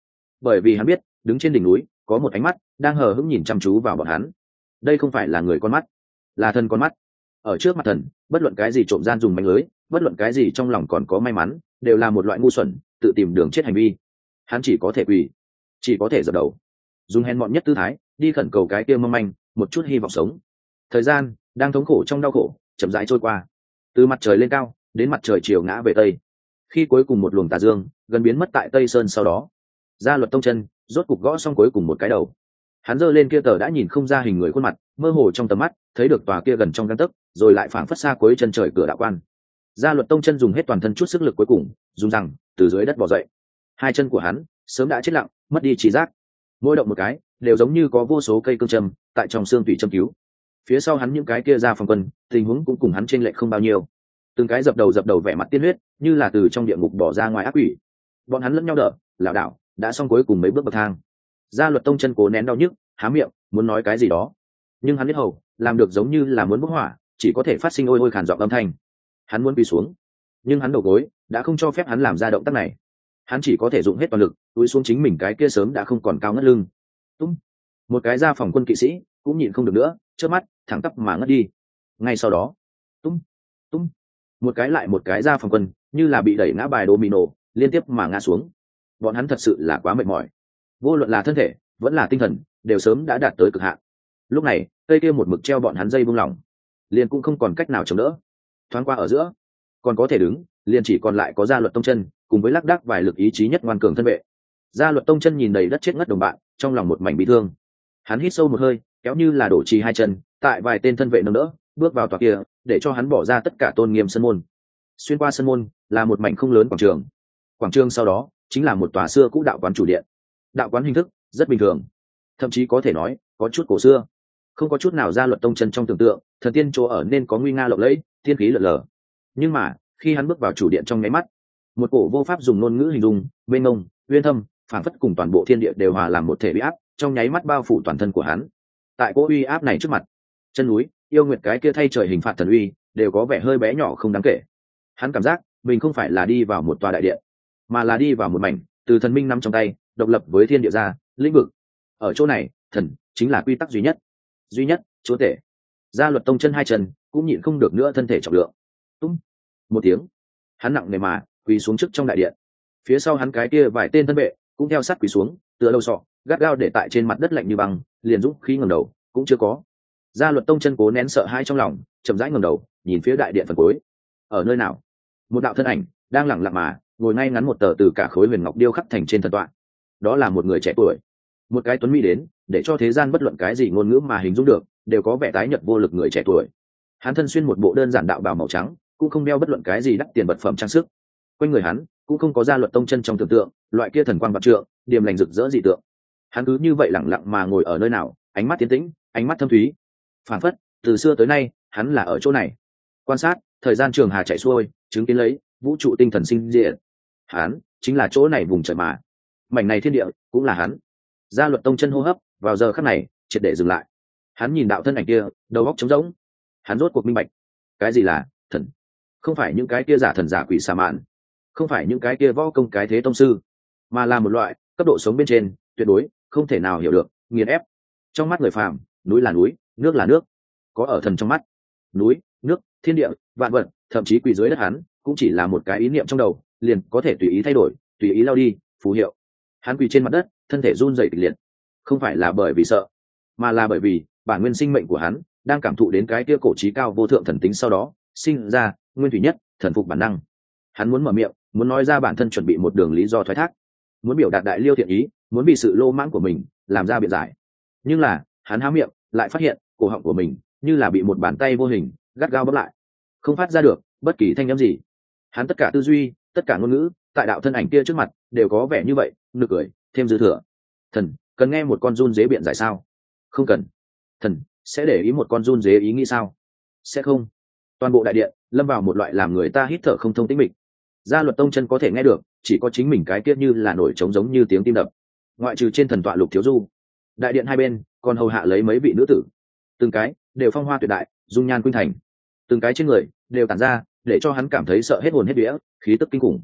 bởi vì hắn biết đứng trên đỉnh núi có một ánh mắt đang hờ hững nhìn chăm chú vào bọn hắn. Đây không phải là người con mắt, là thần con mắt. Ở trước mặt thần, bất luận cái gì trộm gian dùng mánh lưới, bất luận cái gì trong lòng còn có may mắn, đều là một loại ngu xuẩn tự tìm đường chết hành vi. Hắn chỉ có thể quỳ, chỉ có thể dập đầu, dùng hèn mọn nhất tư thái đi khẩn cầu cái kia mong manh một chút hy vọng sống. Thời gian đang thống khổ trong đau khổ chậm rãi trôi qua, từ mặt trời lên cao đến mặt trời chiều ngã về tây. Khi cuối cùng một luồng tà dương gần biến mất tại tây sơn sau đó, Gia Luật Tông Chân rốt cục gõ xong cuối cùng một cái đầu. Hắn giơ lên kia tờ đã nhìn không ra hình người khuôn mặt, mơ hồ trong tầm mắt thấy được tòa kia gần trong gang tấc, rồi lại phảng phất xa cuối chân trời cửa đạo quan. Gia Luật Tông Chân dùng hết toàn thân chút sức lực cuối cùng, dùng rằng từ dưới đất bò dậy. Hai chân của hắn sớm đã chết lặng, mất đi trí giác, mỗi động một cái đều giống như có vô số cây cương châm tại trong xương tủy châm cứu. Phía sau hắn những cái kia ra phòng quân, tình huống cũng cùng hắn chênh lệch không bao nhiêu, từng cái dập đầu vẻ mặt tiên huyết, như là từ trong địa ngục bỏ ra ngoài ác quỷ. Bọn hắn lẫn nhau đỡ, lảo đảo, đã xong cuối cùng mấy bước bậc thang. Gia Luật Tông Chân cố nén đau nhức, há miệng muốn nói cái gì đó, nhưng hắn biết hầu làm được giống như là muốn bốc hỏa, chỉ có thể phát sinh ôi ôi khàn giọng âm thanh. Hắn muốn quỳ xuống, nhưng hắn đầu gối đã không cho phép hắn làm ra động tác này. Hắn chỉ có thể dùng hết toàn lực túi xuống chính mình cái kia sớm đã không còn cao ngất lưng. Tung, một cái ra phòng quân kỵ sĩ cũng nhịn không được nữa, chớp mắt thẳng tắp mà ngất đi. Ngay sau đó, tung tung, một cái lại một cái ra phòng quân như là bị đẩy ngã bài domino, liên tiếp mà ngã xuống. Bọn hắn thật sự là quá mệt mỏi, vô luận là thân thể vẫn là tinh thần đều sớm đã đạt tới cực hạn. Lúc này cây kia một mực treo bọn hắn dây buông lỏng, liền cũng không còn cách nào chống đỡ. Thoáng qua ở giữa còn có thể đứng, liền chỉ còn lại có Gia Luật Tông Chân cùng với lác đác vài lực ý chí nhất ngoan cường thân vệ. Gia Luật Tông Chân nhìn đầy đất chết ngất đồng bạn, trong lòng một mảnh bi thương. Hắn hít sâu một hơi, kéo như là đổ trì hai chân, tại vài tên thân vệ nâng đỡ, bước vào tòa kia, để cho hắn bỏ ra tất cả tôn nghiêm sân môn. Xuyên qua sân môn là một mảnh không lớn quảng trường. Quảng trường sau đó chính là một tòa xưa cũ đạo quán chủ điện. Đạo quán hình thức rất bình thường, thậm chí có thể nói có chút cổ xưa, không có chút nào Gia Luật Tông Chân trong tưởng tượng thần tiên chỗ ở nên có nguy nga lộng lẫy, thiên khí lở lở. Nhưng mà khi hắn bước vào chủ điện trong nháy mắt, một cổ vô pháp dùng ngôn ngữ hình dung, mênh mông, uyên thâm, phảng phất cùng toàn bộ thiên địa đều hòa làm một thể uy áp, trong nháy mắt bao phủ toàn thân của hắn. Tại cỗ uy áp này trước mặt, chân núi, yêu nguyệt cái kia thay trời hình phạt thần uy, đều có vẻ hơi bé nhỏ không đáng kể. Hắn cảm giác mình không phải là đi vào một tòa đại điện, mà là đi vào một mảnh từ thần minh nắm trong tay, độc lập với thiên địa ra, lĩnh vực. Ở chỗ này, thần chính là quy tắc duy nhất, chúa tể. Gia Luật Tông Chân hai chân cũng nhịn không được nữa thân thể trọng lượng. Tung một tiếng, hắn nặng nề mà quỳ xuống trước trong đại điện. Phía sau hắn cái kia vài tên thân vệ cũng theo sát quỳ xuống, tựa đầu sọ gắt gao để tại trên mặt đất lạnh như băng, liền dũng khí ngẩng đầu cũng chưa có. Gia Luật Tông Chân cố nén sợ hãi trong lòng, chậm rãi ngẩng đầu nhìn phía đại điện phần cuối. Ở nơi nào, một đạo thân ảnh đang lẳng lặng mà ngồi ngay ngắn một tờ từ cả khối huyền ngọc điêu khắc thành trên thần tọa. Đó là một người trẻ tuổi, một cái tuấn mỹ đến để cho thế gian bất luận cái gì ngôn ngữ mà hình dung được đều có vẻ tái nhợt vô lực người trẻ tuổi. Hắn thân xuyên một bộ đơn giản đạo bào màu trắng, cũng không đeo bất luận cái gì đắt tiền vật phẩm trang sức. Quanh người hắn cũng không có Gia Luật Tông Chân trong tưởng tượng loại kia thần quang vạn trượng, điềm lành rực rỡ dị tượng. Hắn cứ như vậy lặng lặng mà ngồi ở nơi nào, ánh mắt tiến tĩnh, ánh mắt thâm thúy, phảng phất từ xưa tới nay hắn là ở chỗ này, quan sát thời gian trường hà chạy xuôi, chứng kiến lấy vũ trụ tinh thần sinh diệt. Hắn chính là chỗ này vùng trời mà, mảnh này thiên địa cũng là hắn. Gia Luật Tông Chân hô hấp vào giờ khắc này triệt để dừng lại. Hắn nhìn đạo thân ảnh kia, đầu óc trống rỗng. Hắn rốt cuộc minh bạch cái gì là thần. Không phải những cái kia giả thần giả quỷ xà mạn, không phải những cái kia võ công cái thế tông sư, mà là một loại cấp độ sống bên trên tuyệt đối không thể nào hiểu được, nghiền ép. Trong mắt người phàm, núi là núi, nước là nước. Có ở thần trong mắt, núi, nước, thiên địa, vạn vật, thậm chí quỷ dưới đất hắn cũng chỉ là một cái ý niệm trong đầu, liền có thể tùy ý thay đổi, tùy ý lao đi, phù hiệu. Hắn quỳ trên mặt đất, thân thể run rẩy kịch liệt, không phải là bởi vì sợ, mà là bởi vì bản nguyên sinh mệnh của hắn đang cảm thụ đến cái kia cổ trí cao vô thượng thần tính, sau đó sinh ra nguyên thủy nhất thần phục bản năng. Hắn muốn mở miệng, muốn nói ra bản thân chuẩn bị một đường lý do thoái thác, muốn biểu đạt đại liêu thiện ý, muốn bị sự lô mãng của mình làm ra biện giải. Nhưng là hắn há miệng lại phát hiện cổ họng của mình như là bị một bàn tay vô hình gắt gao bóp lại, không phát ra được bất kỳ thanh âm gì. Hắn tất cả tư duy, tất cả ngôn ngữ tại đạo thân ảnh kia trước mặt đều có vẻ như vậy, nực cười thêm dư thừa. Thần cần nghe một con run dế biện giải sao? Không cần. Thần sẽ để ý một con run dế ý nghĩ sao? Sẽ không. Toàn bộ đại điện lâm vào một loại làm người ta hít thở không thông tĩnh mịch. Gia Luật Tông Chân có thể nghe được chỉ có chính mình cái kia như là nổi trống giống như tiếng tim đập. Ngoại trừ trên thần tọa Lục Thiếu Du, đại điện hai bên còn hầu hạ lấy mấy vị nữ tử, từng cái đều phong hoa tuyệt đại, dung nhan khuynh thành, từng cái trên người đều tản ra để cho hắn cảm thấy sợ hết hồn hết vía, khí tức kinh khủng.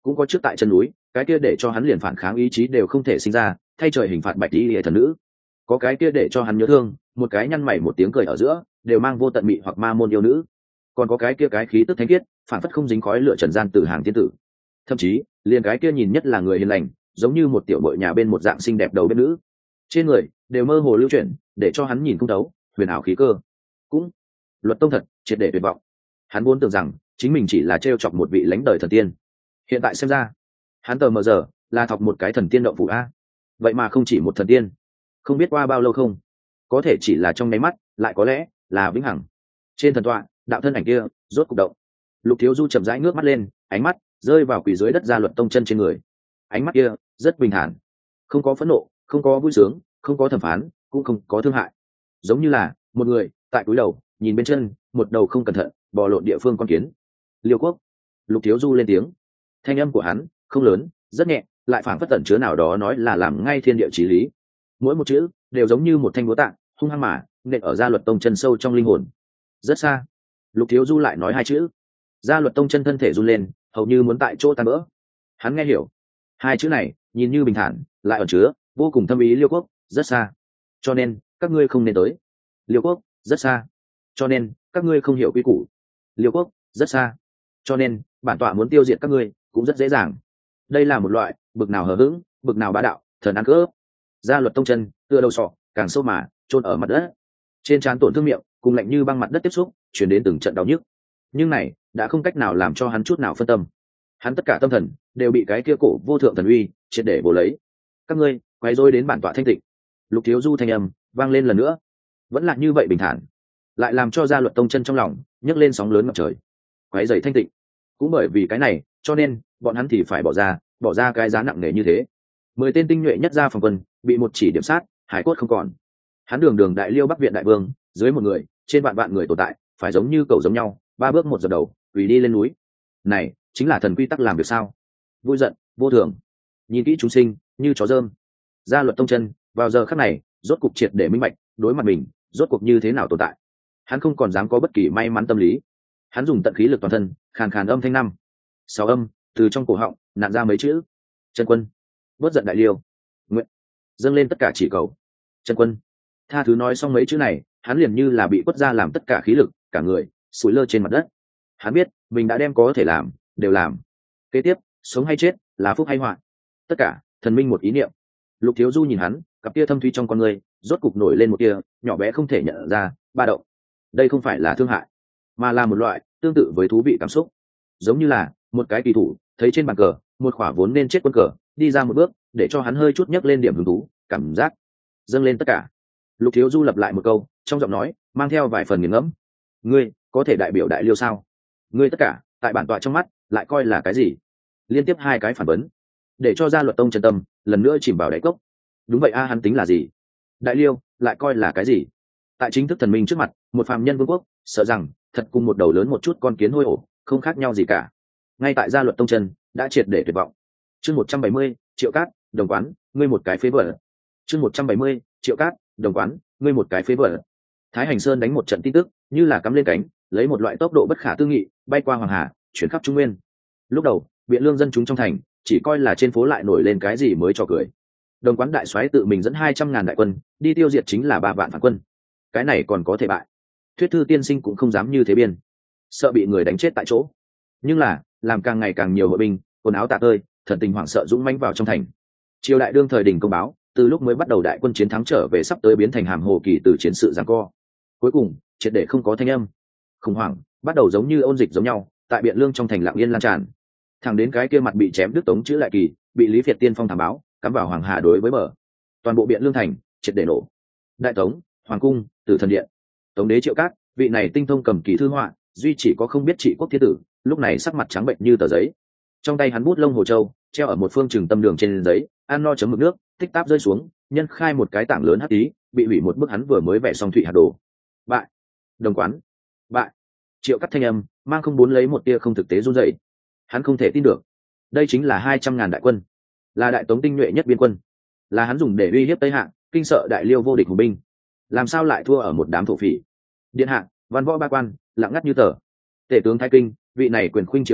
cũng có trước tại chân núi cái kia để cho hắn liền phản kháng ý chí đều không thể sinh ra thay trời hình phạt bạch y hệ thần nữ, có cái kia để cho hắn nhớ thương một cái nhăn mày một tiếng cười ở giữa đều mang vô tận mị hoặc ma môn yêu nữ, còn có cái kia cái khí tức thánh khiết phản phất không dính khói lửa trần gian từ hàng tiên tử, thậm chí liền cái kia nhìn nhất là người hiền lành giống như một tiểu bội nhà bên một dạng xinh đẹp đầu bếp nữ, trên người đều mơ hồ lưu chuyển để cho hắn nhìn không thấu huyền ảo khí cơ. Cũng Luật Tông thật triệt để tuyệt vọng, hắn vốn tưởng rằng chính mình chỉ là trêu chọc một vị lãnh đời thần tiên, hiện tại xem ra hắn tờ mờ giờ là thọc một cái thần tiên động phủ a, vậy mà không chỉ một thần tiên, không biết qua bao lâu không, có thể chỉ là trong nháy mắt, lại có lẽ là vĩnh hằng. Trên thần tọa đạo thân ảnh kia rốt cục động. Lục Thiếu Du chậm rãi ngước mắt lên, ánh mắt rơi vào quỳ dưới đất Gia Luật Tông chân trên người, ánh mắt kia rất bình thản, không có phẫn nộ, không có vui sướng, không có thẩm phán, cũng không có thương hại, giống như là một người tại cúi đầu nhìn bên chân một đầu không cẩn thận bò lộn địa phương con kiến. Liêu Quốc. Lục Thiếu Du lên tiếng, thanh âm của hắn không lớn, rất nhẹ, lại phảng phất tẩn chứa nào đó nói là làm ngay thiên địa chí lý, mỗi một chữ đều giống như một thanh búa tạ hung hăng mà nện ở Gia Luật Tông chân sâu trong linh hồn. Rất xa. Lục Thiếu Du lại nói hai chữ, Gia Luật Tông chân thân thể run lên, hầu như muốn tại chỗ tan vỡ. Hắn nghe hiểu hai chữ này nhìn như bình thản lại ẩn chứa vô cùng thâm ý. Liêu Quốc rất xa, cho nên các ngươi không nên tới. Liêu Quốc rất xa, cho nên các ngươi không hiểu quy củ. Liêu Quốc rất xa, cho nên bản tọa muốn tiêu diệt các ngươi cũng rất dễ dàng. Đây là một loại bực nào hờ hững, bực nào bá đạo, thần ăn cỡ. Gia Luật Tông chân tựa đầu sọ càng sâu mà chôn ở mặt đất, trên trán tổn thương miệng cùng lạnh như băng mặt đất tiếp xúc chuyển đến từng trận đau nhức, nhưng này đã không cách nào làm cho hắn chút nào phân tâm. Hắn tất cả tâm thần đều bị cái kia cổ vô thượng thần uy triệt để bổ lấy. Các ngươi quay rối đến bản tọa thanh tịnh. Lục Thiếu Du thanh âm vang lên lần nữa, vẫn là như vậy bình thản, lại làm cho Gia Luật Tông chân trong lòng nhấc lên sóng lớn ngập trời. Quấy rầy thanh tịnh, cũng bởi vì cái này cho nên bọn hắn thì phải bỏ ra cái giá nặng nề như thế. 10 tên tinh nhuệ nhất gia phòng quân bị một chỉ điểm sát, hải cốt không còn. Hắn đường đường đại Liêu Bắc viện đại vương, dưới một người trên vạn vạn người tồn tại, phải giống như cầu giống nhau, 3 bước một dập đầu quỳ đi lên núi. Này chính là thần quy tắc làm việc sao? Vui giận vô thường, nhìn kỹ chúng sinh như chó dơm. Gia Luật Tông chân vào giờ khắc này rốt cục triệt để minh bạch đối mặt mình rốt cuộc như thế nào tồn tại. Hắn không còn dám có bất kỳ may mắn tâm lý, hắn dùng tận khí lực toàn thân khàn khàn âm thanh 5-6 âm từ trong cổ họng nặn ra mấy chữ: Chân Quân, bớt giận đại Liêu, nguyện dâng lên tất cả chỉ cầu. Chân Quân, tha thứ. Nói xong mấy chữ này, hắn liền như là bị quất ra làm tất cả khí lực, cả người sủi lơ trên mặt đất. Hắn biết mình đã đem có thể làm đều làm, kế tiếp sống hay chết, là phúc hay họa, tất cả thần minh một ý niệm. Lục Thiếu Du nhìn hắn, cặp tia thâm thúy trong con người rốt cục nổi lên một tia nhỏ bé không thể nhận ra ba động. Đây không phải là thương hại, mà là một loại tương tự với thú vị cảm xúc, giống như là một cái kỳ thủ thấy trên bàn cờ một khỏa vốn nên chết quân cờ đi ra một bước, để cho hắn hơi chút nhấc lên điểm hứng thú, cảm giác dâng lên tất cả. Lục Thiếu Du lặp lại một câu, trong giọng nói mang theo vài phần nghiền ngẫm: ngươi có thể đại biểu đại Liêu sao? Ngươi tất cả tại bản tọa trong mắt lại coi là cái gì? Liên tiếp 2 cái phản vấn để cho Gia Luật Tông chân tâm lần nữa chìm vào đáy cốc. Đúng vậy a, hắn tính là gì? Đại Liêu lại coi là cái gì? Tại chính thức thần minh trước mặt, một phàm nhân vương quốc sợ rằng thật cùng một đầu lớn một chút con kiến hôi ổ không khác nhau gì cả. Ngay tại Gia Luật Tông chân đã triệt để tuyệt vọng. Chương 170, Triệu Cát, đồng quán, ngươi một cái phế vật. Chương 170, Triệu Cát, đồng quán, ngươi một cái phế vật. Thái Hành Sơn đánh một trận tin tức, như là cắm lên cánh, lấy một loại tốc độ bất khả tư nghị, bay qua Hoàng Hà, chuyển khắp Trung Nguyên. Lúc đầu, Biện Lương dân chúng trong thành, chỉ coi là trên phố lại nổi lên cái gì mới cho cười. Đồng quán đại soái tự mình dẫn 200.000 đại quân, đi tiêu diệt chính là 3 vạn phản quân. Cái này còn có thể bại. Thuyết Thư tiên sinh cũng không dám như thế biên, sợ bị người đánh chết tại chỗ. Nhưng là, làm càng ngày càng nhiều hội binh, quần áo tả tơi, thần tình hoảng sợ dũng mãnh vào trong thành. Triều đại đương thời đình công báo, từ lúc mới bắt đầu đại quân chiến thắng trở về sắp tới biến thành hàm hồ kỳ từ chiến sự giằng co. Cuối cùng, triệt để không có thanh âm. Khủng hoảng bắt đầu giống như ôn dịch giống nhau, tại Biện Lương trong thành lặng yên lan tràn. Thẳng đến cái kia mặt bị chém đứt Tống chữ Lại Kỳ, bị Lý Việt Tiên phong thảm báo, cắm vào Hoàng Hà đối với bờ. Toàn bộ Biện Lương thành triệt để nổ. Đại Tống, Hoàng cung, Tử Thần điện. Tống đế Triệu Cát, vị này tinh thông cầm kỳ thư họa, duy chỉ có không biết trị quốc thiên tử, lúc này sắc mặt trắng bệnh như tờ giấy. Trong tay hắn bút lông hồ châu treo ở một phương trường tâm đường trên giấy, ăn no chấm mực nước, tích táp rơi xuống, nhân khai một cái tảng lớn hắc tí, bị hủy một bức hắn vừa mới vẽ xong thụy hạt đồ. Bại. Đồng quán. Bại. Triệu Cát thanh âm mang không bốn lấy một tia không thực tế run rẩy. Hắn không thể tin được, đây chính là 200.000 đại quân, là đại Tống tinh nhuệ nhất biên quân, là hắn dùng để uy hiếp Tây Hạ, kinh sợ đại Liêu vô địch hùng binh, làm sao lại thua ở một đám thổ phỉ? Điện hạ, văn võ ba quan lặng ngắt như tờ. Tể tướng Thái Kinh, vị này quyền khuynh triều dã,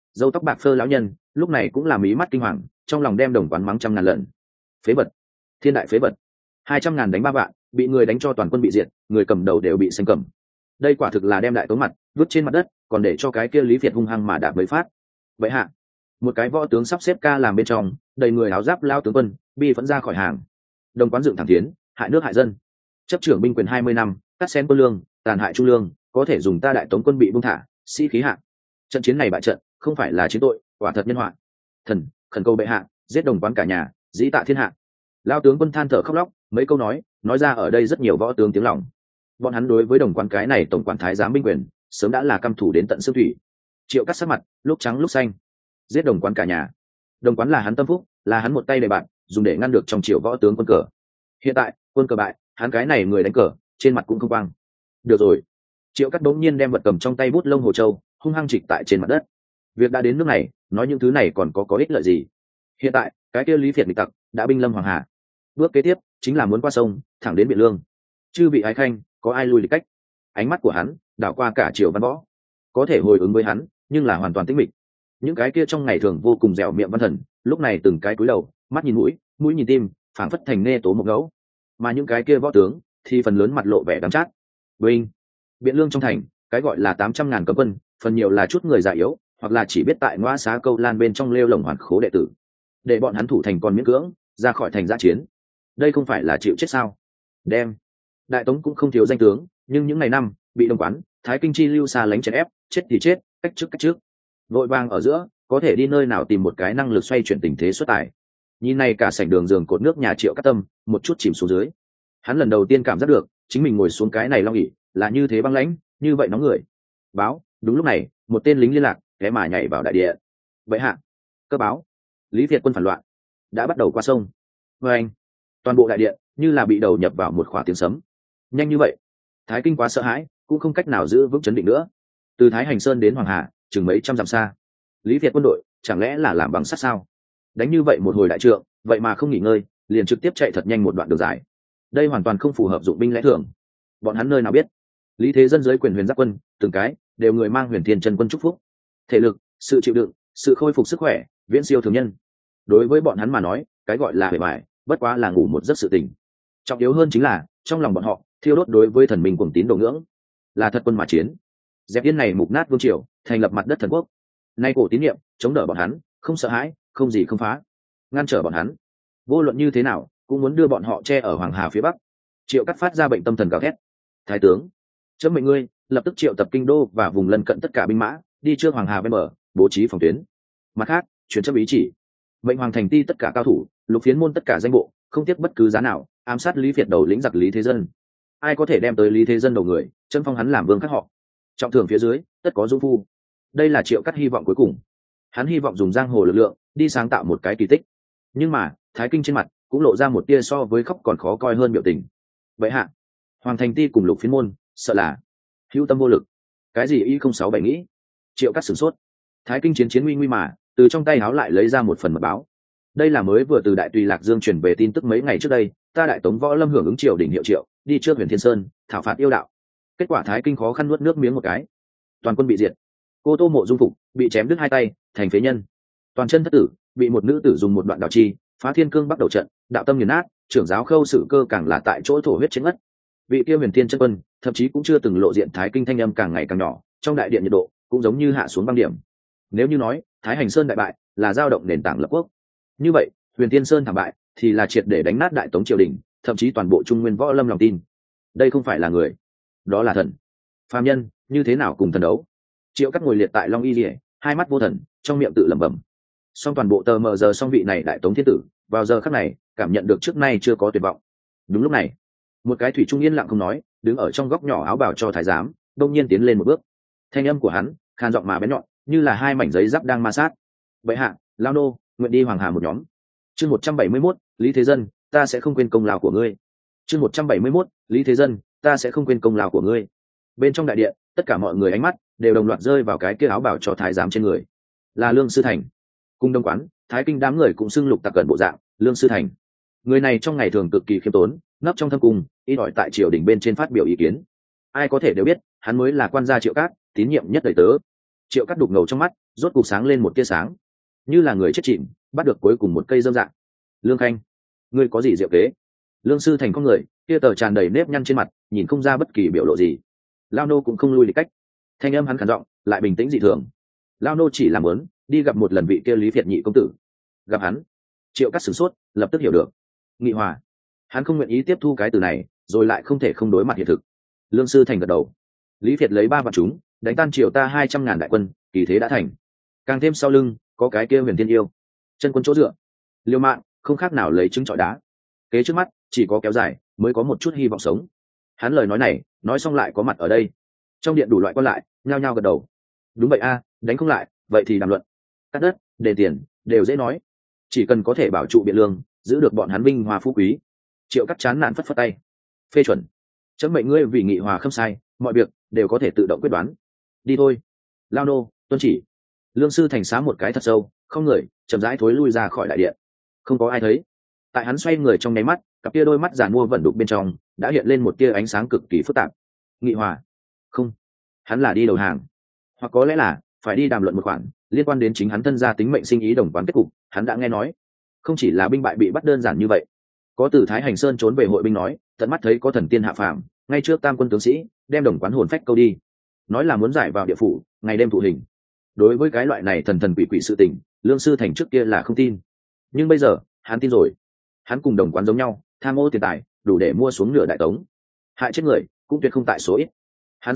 dâu tóc bạc phơ lão nhân lúc này cũng làm ý mắt kinh hoàng, trong lòng đem Đồng Quán mắng trăm ngàn lần. Phế vật, thiên đại phế vật, 200.000 đánh 3 vạn, bị người đánh cho toàn quân bị diệt, người cầm đầu đều bị xanh cầm. Đây quả thực là đem đại tống mặt vứt trên mặt đất, còn để cho cái kia Lý Việt hung hăng mà đạp mấy phát. Vậy hạ, một cái võ tướng sắp xếp ca làm bên trong, đầy người áo giáp lao tướng quân, bi phẫn ra khỏi hàng. Đồng Quán dựng thẳng tiến, hại nước hại dân, chấp trưởng binh quyền 20 năm, cắt xén quân lương, tàn hại trung lương, có thể dùng ta đại tống quân bị buông thả, sĩ khí hạ. Trận chiến này bại trận, không phải là chiến tội, quả thật nhân họa. Thần khẩn cầu bệ hạ, giết Đồng Quán cả nhà, dĩ tạ thiên hạ. Lao tướng quân than thở khóc lóc, mấy câu nói ra ở đây rất nhiều võ tướng tiếng lòng. Bọn hắn đối với Đồng Quán cái này tổng quản thái giám binh quyền sớm đã là căm thù đến tận xương thủy. Triệu cắt sắc mặt lúc trắng lúc xanh. Giết Đồng Quán cả nhà. Đồng Quán là hắn tâm phúc, là hắn một tay đầy bạn dùng để ngăn được trong triều võ tướng quân cờ. Hiện tại quân cờ bại, hắn cái này người đánh cờ trên mặt cũng không quang. Được rồi. Triệu cắt bỗng nhiên đem vật cầm trong tay bút lông hồ châu hung hăng trịch tại trên mặt đất. Việc đã đến nước này, nói những thứ này còn có ích lợi gì? Hiện tại cái kia Lý Việt bị tặc đã binh lâm hoàng hà, bước kế tiếp chính là muốn qua sông thẳng đến Biện Lương. Chư vị ái khanh, có ai lui lịch cách? Ánh mắt của hắn đảo qua cả triều văn võ, có thể hồi ứng với hắn nhưng là hoàn toàn tĩnh mịch. Những cái kia trong ngày thường vô cùng dẻo miệng văn thần lúc này từng cái cúi đầu, mắt nhìn mũi, mũi nhìn tim, phảng phất thành nê tố một ngẫu. Mà những cái kia võ tướng thì phần lớn mặt lộ vẻ đắng chát. Binh Biện Lương trong thành, cái gọi là 800.000 cấm quân, phần nhiều là chút người già yếu, hoặc là chỉ biết tại Ngoa Xá Câu Lan bên trong lêu lồng hoàn khố đệ tử, để bọn hắn thủ thành còn miễn cưỡng ra khỏi thành giã chiến. Đây không phải là chịu chết sao? Đem đại tống cũng không thiếu danh tướng, nhưng những ngày năm bị Đồng Quán Thái Kinh chi lưu xa lánh chèn ép, chết thì chết, cách trước vội vàng ở giữa, có thể đi nơi nào tìm một cái năng lực xoay chuyển tình thế xuất tài. Nhìn này cả sảnh đường giường cột nước nhà Triệu Cát Tâm một chút chìm xuống dưới. Hắn lần đầu tiên cảm giác được chính mình ngồi xuống cái này long ỷ là như thế băng lãnh, như vậy nóng người. Báo, đúng lúc này một tên lính liên lạc ghé mà nhảy vào đại địa. Vậy hạ, cơ báo, Lý Việt quân phản loạn đã bắt đầu qua sông. Với anh, toàn bộ đại điện như là bị đầu nhập vào một khỏa tiếng sấm. Nhanh như vậy, Thái Kinh quá sợ hãi, cũng không cách nào giữ vững chấn định nữa. Từ Thái Hành Sơn đến Hoàng Hà chừng mấy trăm dặm xa, Lý Việt quân đội chẳng lẽ là làm bằng sắt sao? Đánh như vậy một hồi đại trượng, vậy mà không nghỉ ngơi, liền trực tiếp chạy thật nhanh một đoạn đường dài. Đây hoàn toàn không phù hợp dụng binh lẽ thường. Bọn hắn nơi nào biết, Lý Thế Dân dưới quyền Huyền Giáp quân, từng cái đều người mang Huyền Thiên Chân quân chúc phúc. Thể lực, sự chịu đựng, sự khôi phục sức khỏe, viễn siêu thường nhân. Đối với bọn hắn mà nói, cái gọi là bề bại, bất quá là ngủ một giấc sự tình. Trọng yếu hơn chính là trong lòng bọn họ thiêu đốt đối với thần minh cuồng tín đồ ngưỡng, là thật quân mà chiến, dẹp yên này mục nát vương triều, thành lập mặt đất thần quốc. Nay cổ tín niệm chống đỡ bọn hắn, không sợ hãi, không gì không phá, ngăn trở bọn hắn, vô luận như thế nào cũng muốn đưa bọn họ che ở Hoàng Hà phía bắc. Triệu Cắt phát ra bệnh tâm thần gào thét: Thái tướng, chấm mệnh ngươi lập tức triệu tập kinh đô và vùng lân cận tất cả binh mã, đi trước Hoàng Hà bên bờ, bố trí phòng tuyến. Mặt khác, truyền chấp ý chỉ, mệnh Hoàng Thành Ti tất cả cao thủ, Lục Phiến môn tất cả danh bộ, không tiếc bất cứ giá nào ám sát Lý Việt đầu lĩnh giặc Lý Thế Dân. Ai có thể đem tới Lý Thế Dân đầu người, chân phong hắn làm vương khác họ. Trọng thưởng phía dưới tất có dung phu. Đây là Triệu Cắt hy vọng cuối cùng. Hắn hy vọng dùng giang hồ lực lượng đi sáng tạo một cái kỳ tích. Nhưng mà Thái Kinh trên mặt cũng lộ ra một tia so với khóc còn khó coi hơn biểu tình. Vậy hạ, Hoàng Thành Ti cùng Lục Phiến môn sợ là hữu tâm vô lực. Cái gì y không sáu bảy nghĩ? Triệu Cắt sửng sốt. Thái Kinh chiến nguy mà từ trong tay háo lại lấy ra một phần mật báo. Đây là mới vừa từ Đại Tùy Lạc Dương truyền về tin tức mấy ngày trước đây, ta đại tống võ lâm hưởng ứng triều đình hiệu triệu, đi trước Huyền Thiên Sơn thảo phạt yêu đạo. Kết quả Thái Kinh khó khăn nuốt nước miếng một cái, toàn quân bị diệt. Cô Tô Mộ Dung Phục bị chém đứt hai tay, thành phế nhân. Toàn chân thất tử bị một nữ tử dùng một đoạn đạo chi phá thiên cương bắt đầu trận, đạo tâm nghiền nát. Trưởng giáo Khâu Sử Cơ càng là tại chỗ thổ huyết chết ngất. Vị kia Huyền Thiên chân quân thậm chí cũng chưa từng lộ diện. Thái Kinh thanh âm càng ngày càng nhỏ, trong đại điện nhiệt độ cũng giống như hạ xuống băng điểm. Nếu như nói Thái Hành Sơn đại bại là dao động nền tảng lập quốc, như vậy Huyền Thiên Sơn thảm bại thì là triệt để đánh nát đại tống triều đình, thậm chí toàn bộ trung nguyên võ lâm lòng tin. Đây không phải là người, đó là thần. Phàm nhân như thế nào cùng thần đấu? Triệu Cắt ngồi liệt tại Long Y Liễu, hai mắt vô thần, trong miệng tự lẩm bẩm. Song toàn bộ tờ mờ giờ song vị này đại tống thiên tử, vào giờ khắc này cảm nhận được trước nay chưa có tuyệt vọng. Đúng lúc này, một cái thủy trung yên lặng không nói, đứng ở trong góc nhỏ áo bào cho thái giám, đông nhiên tiến lên một bước. Thanh âm của hắn khan giọng mà bén nhọn, như là hai mảnh giấy giáp đang ma sát. Vậy hạ, lao nô nguyện đi Hoàng Hà một nhóm. Chương 171, Lý Thế Dân, ta sẽ không quên công lao của ngươi. Chương 171, Lý Thế Dân, ta sẽ không quên công lao của ngươi. Bên trong đại điện, tất cả mọi người ánh mắt đều đồng loạt rơi vào cái kia áo bảo cho thái giám trên người. Là Lương Sư Thành. Cung Đông Quán, Thái Kinh đám người cũng xưng lục tặc cẩn bộ dạng, Lương Sư Thành. Người này trong ngày thường cực kỳ khiêm tốn, nấp trong thâm cung, ít ỏi tại triều đình bên trên phát biểu ý kiến. Ai có thể đều biết, hắn mới là quan gia Triệu Cát, tín nhiệm nhất đời tớ. Triệu Cát đục ngầu trong mắt rốt cục sáng lên một tia sáng, như là người chết chìm bắt được cuối cùng một cây dâm dạng. Lương Khanh, ngươi có gì diệu kế? Lương Sư Thành con người kia tờ tràn đầy nếp nhăn trên mặt, nhìn không ra bất kỳ biểu lộ gì. Lao nô cũng không lui lịch cách, thanh âm hắn khàn giọng lại bình tĩnh dị thường. Lao nô chỉ làm muốn đi gặp một lần vị kia Lý Việt nhị công tử. Gặp hắn? Triệu Cắt sửng sốt, lập tức hiểu được. Nghị hòa. Hắn không nguyện ý tiếp thu cái từ này, rồi lại không thể không đối mặt hiện thực. Lương Sư Thành gật đầu. Lý Việt lấy 3 vạn chúng đánh tan triều ta 200.000 đại quân, kỳ thế đã thành. Càng thêm sau lưng có cái kia Huyền Thiên Yêu, chân quân chỗ dựa. Liêu mạng không khác nào lấy trứng trọi đá. Kế trước mắt chỉ có kéo dài mới có một chút hy vọng sống. Hắn lời nói này nói xong lại có mặt ở đây. Trong điện đủ loại quan lại nhao nhao gật đầu. Đúng vậy a, đánh không lại vậy thì đàm luận. Cắt đất, đền tiền đều dễ nói, chỉ cần có thể bảo trụ Biện Lương, giữ được bọn hắn vinh hoa phú quý. Triệu Cắt chán nản phất phất tay. Phê chuẩn. Chấm mệnh ngươi vì nghị hòa không sai, mọi việc đều có thể tự động quyết đoán. Đi thôi. Lao nô tuân chỉ. Lương Sư Thành xá một cái thật sâu, không người chậm rãi thối lui ra khỏi đại điện. Không có ai thấy. Tại hắn xoay người trong nháy mắt, cặp tia đôi mắt giàn mua vẩn đục bên trong đã hiện lên một tia ánh sáng cực kỳ phức tạp. Nghị hòa? Không, hắn là đi đầu hàng, hoặc có lẽ là phải đi đàm luận một khoản liên quan đến chính hắn thân gia tính mệnh sinh ý đồng toán kết cục. Hắn đã nghe nói không chỉ là binh bại bị bắt đơn giản như vậy, có từ Thái Hành Sơn trốn về hội binh nói tận mắt thấy có thần tiên hạ phàm ngay trước tam quân tướng sĩ đem đồng quán hồn phách câu đi, nói là muốn giải vào địa phủ ngày đêm thụ hình. Đối với cái loại này thần thần quỷ quỷ sự tình, Lương Sư Thành trước kia là không tin, nhưng bây giờ hắn tin rồi. Hắn cùng đồng quán giống nhau, tham ô tiền tài đủ để mua xuống nửa đại tống, hại chết người cũng tuyệt không tại số ít. Hắn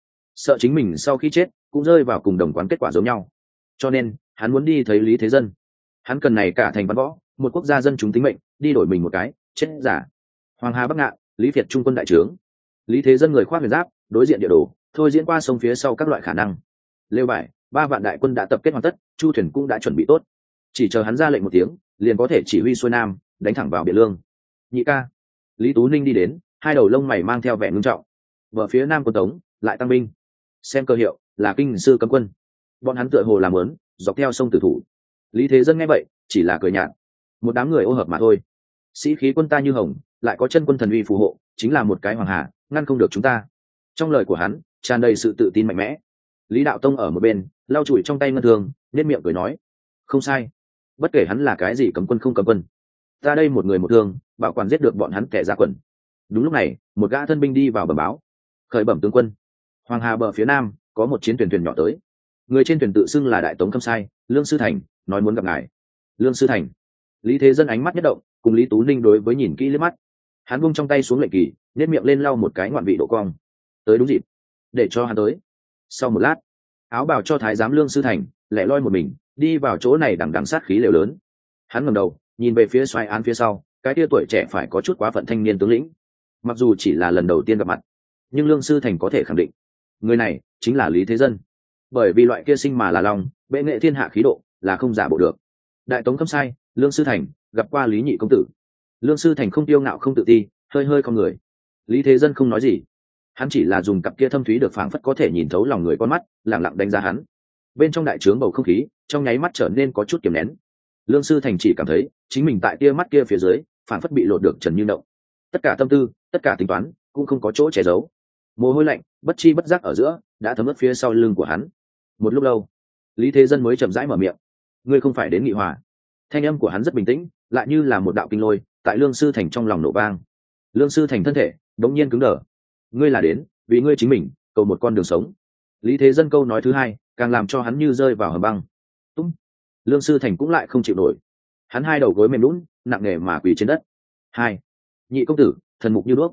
sợ chính mình sau khi chết cũng rơi vào cùng đồng quán kết quả giống nhau, cho nên hắn muốn đi thấy Lý Thế Dân. Hắn cần này cả thành văn võ, một quốc gia dân chúng tính mệnh đi đổi mình một cái chết giả. Hoàng Hà Bắc Ngạn, Lý Việt trung quân đại trướng. Lý Thế Dân người khoác huyền giáp, đối diện địa đồ thôi diễn qua sông phía sau các loại khả năng. Lêu bại 3 vạn đại quân đã tập kết hoàn tất, chu thuyền cũng đã chuẩn bị tốt, chỉ chờ hắn ra lệnh một tiếng liền có thể chỉ huy xuôi nam đánh thẳng vào Biện Lương. Nhị ca. Lý Tú Ninh đi đến, hai đầu lông mày mang theo vẻ ngưng trọng. Vợ phía nam quân tống lại tăng binh, xem cơ hiệu là kinh sư cấm quân. Bọn hắn tựa hồ làm lớn dọc theo sông Tử Thủ. Lý Thế Dân nghe vậy chỉ là cười nhạt. Một đám người ô hợp mà thôi. Sĩ khí quân ta như hồng, lại có chân quân thần uy phù hộ, chính là một cái hoàng hà ngăn không được chúng ta. Trong lời của hắn tràn đầy sự tự tin mạnh mẽ. Lý Đạo Tông ở một bên lau chùi trong tay ngân thường, nên miệng cười nói: không sai, bất kể hắn là cái gì cấm quân không cấm quân, ta đây một người một thương bảo quản giết được bọn hắn kẻ ra quần. Đúng lúc này một gã thân binh đi vào bẩm báo: khởi bẩm tướng quân, Hoàng Hà bờ phía nam có một chiến thuyền nhỏ tới, người trên thuyền tự xưng là Đại Tống Khâm Sai Lương Sư Thành, nói muốn gặp ngài. Lương Sư Thành. Lý Thế Dân ánh mắt nhất động, cùng Lý Tú Ninh đối với nhìn kỹ liếc mắt. Hắn buông trong tay xuống lệnh kỳ, nét miệng lên lau một cái ngoạn vị độ cong. Tới đúng dịp, để cho hắn tới. Sau một lát, áo bào cho thái giám Lương Sư Thành lẻ loi một mình đi vào chỗ này đằng đằng sát khí lều lớn. Hắn ngẩng đầu nhìn về phía xoáy án phía sau, cái tia tuổi trẻ phải có chút quá phận thanh niên tướng lĩnh. Mặc dù chỉ là lần đầu tiên gặp mặt, nhưng Lương Sư Thành có thể khẳng định người này chính là Lý Thế Dân, bởi vì loại kia sinh mà là lòng bệ nghệ thiên hạ khí độ là không giả bộ được. Đại Tống Khâm Sai Lương Sư Thành gặp qua Lý nhị công tử. Lương Sư Thành không tiêu ngạo không tự ti, hơi hơi con người. Lý Thế Dân không nói gì, hắn chỉ là dùng cặp kia thâm thúy được phảng phất có thể nhìn thấu lòng người con mắt lẳng lặng đánh giá hắn. Bên trong đại trướng bầu không khí trong nháy mắt trở nên có chút kiềm nén. Lương Sư Thành chỉ cảm thấy chính mình tại tia mắt kia phía dưới phảng phất bị lột được trần như động, tất cả tâm tư tất cả tính toán cũng không có chỗ che giấu. Mồ hôi lạnh bất chi bất giác ở giữa đã thấm ướt phía sau lưng của hắn. Một lúc lâu, Lý Thế Dân mới chậm rãi mở miệng: ngươi không phải đến nghị hòa? Thanh âm của hắn rất bình tĩnh, lại như là một đạo kinh lôi tại Lương Sư Thành trong lòng nổ vang. Lương Sư Thành thân thể đống nhiên cứng đờ. Ngươi là đến vì ngươi chính mình cầu một con đường sống. Lý Thế Dân câu nói thứ hai càng làm cho hắn như rơi vào hầm băng. Tung. Lương Sư Thành cũng lại không chịu nổi, hắn hai đầu gối mềm lún nặng nề mà quỳ trên đất. Hai. Nhị công tử thần mục như đuốc.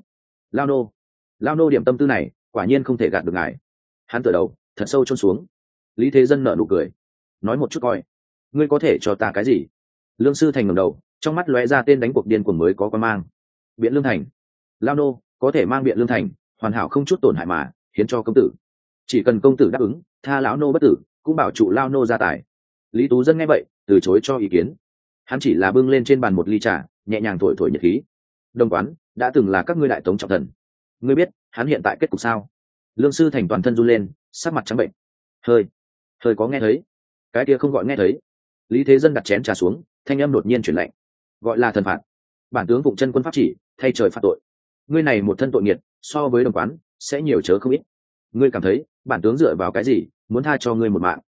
Lao nô điểm tâm tư này quả nhiên không thể gạt được ngài. Hắn tựa đầu thật sâu chôn xuống. Lý Thế Dân nở nụ cười, nói một chút coi, ngươi có thể cho ta cái gì? Lương Sư Thành ngẩng đầu, trong mắt lóe ra tên đánh cuộc điên cuồng mới có quan mang. Biện Lương Thành. Lao nô có thể mang Biện Lương Thành hoàn hảo không chút tổn hại mà hiến cho công tử. Chỉ cần công tử đáp ứng, tha lão nô bất tử, cũng bảo trụ lao nô gia tài. Lý Tú Dân nghe vậy từ chối cho ý kiến. Hắn chỉ là bưng lên trên bàn một ly trà, nhẹ nhàng thổi thổi nhiệt khí. Đồng quán đã từng là các ngươi Đại Tống trọng thần, ngươi biết hắn hiện tại kết cục sao? Lương Sư Thành toàn thân run lên, sắc mặt trắng bệnh. Hơi có nghe thấy? Cái kia không gọi nghe thấy. Lý Thế Dân đặt chén trà xuống, thanh âm đột nhiên chuyển lạnh. Gọi là thần phạt. Bản tướng vụng chân quân pháp chỉ, thay trời phạt tội. Ngươi này một thân tội nghiệt, so với đồng quán sẽ nhiều chớ không ít. Ngươi cảm thấy bản tướng dựa vào cái gì muốn tha cho ngươi một mạng?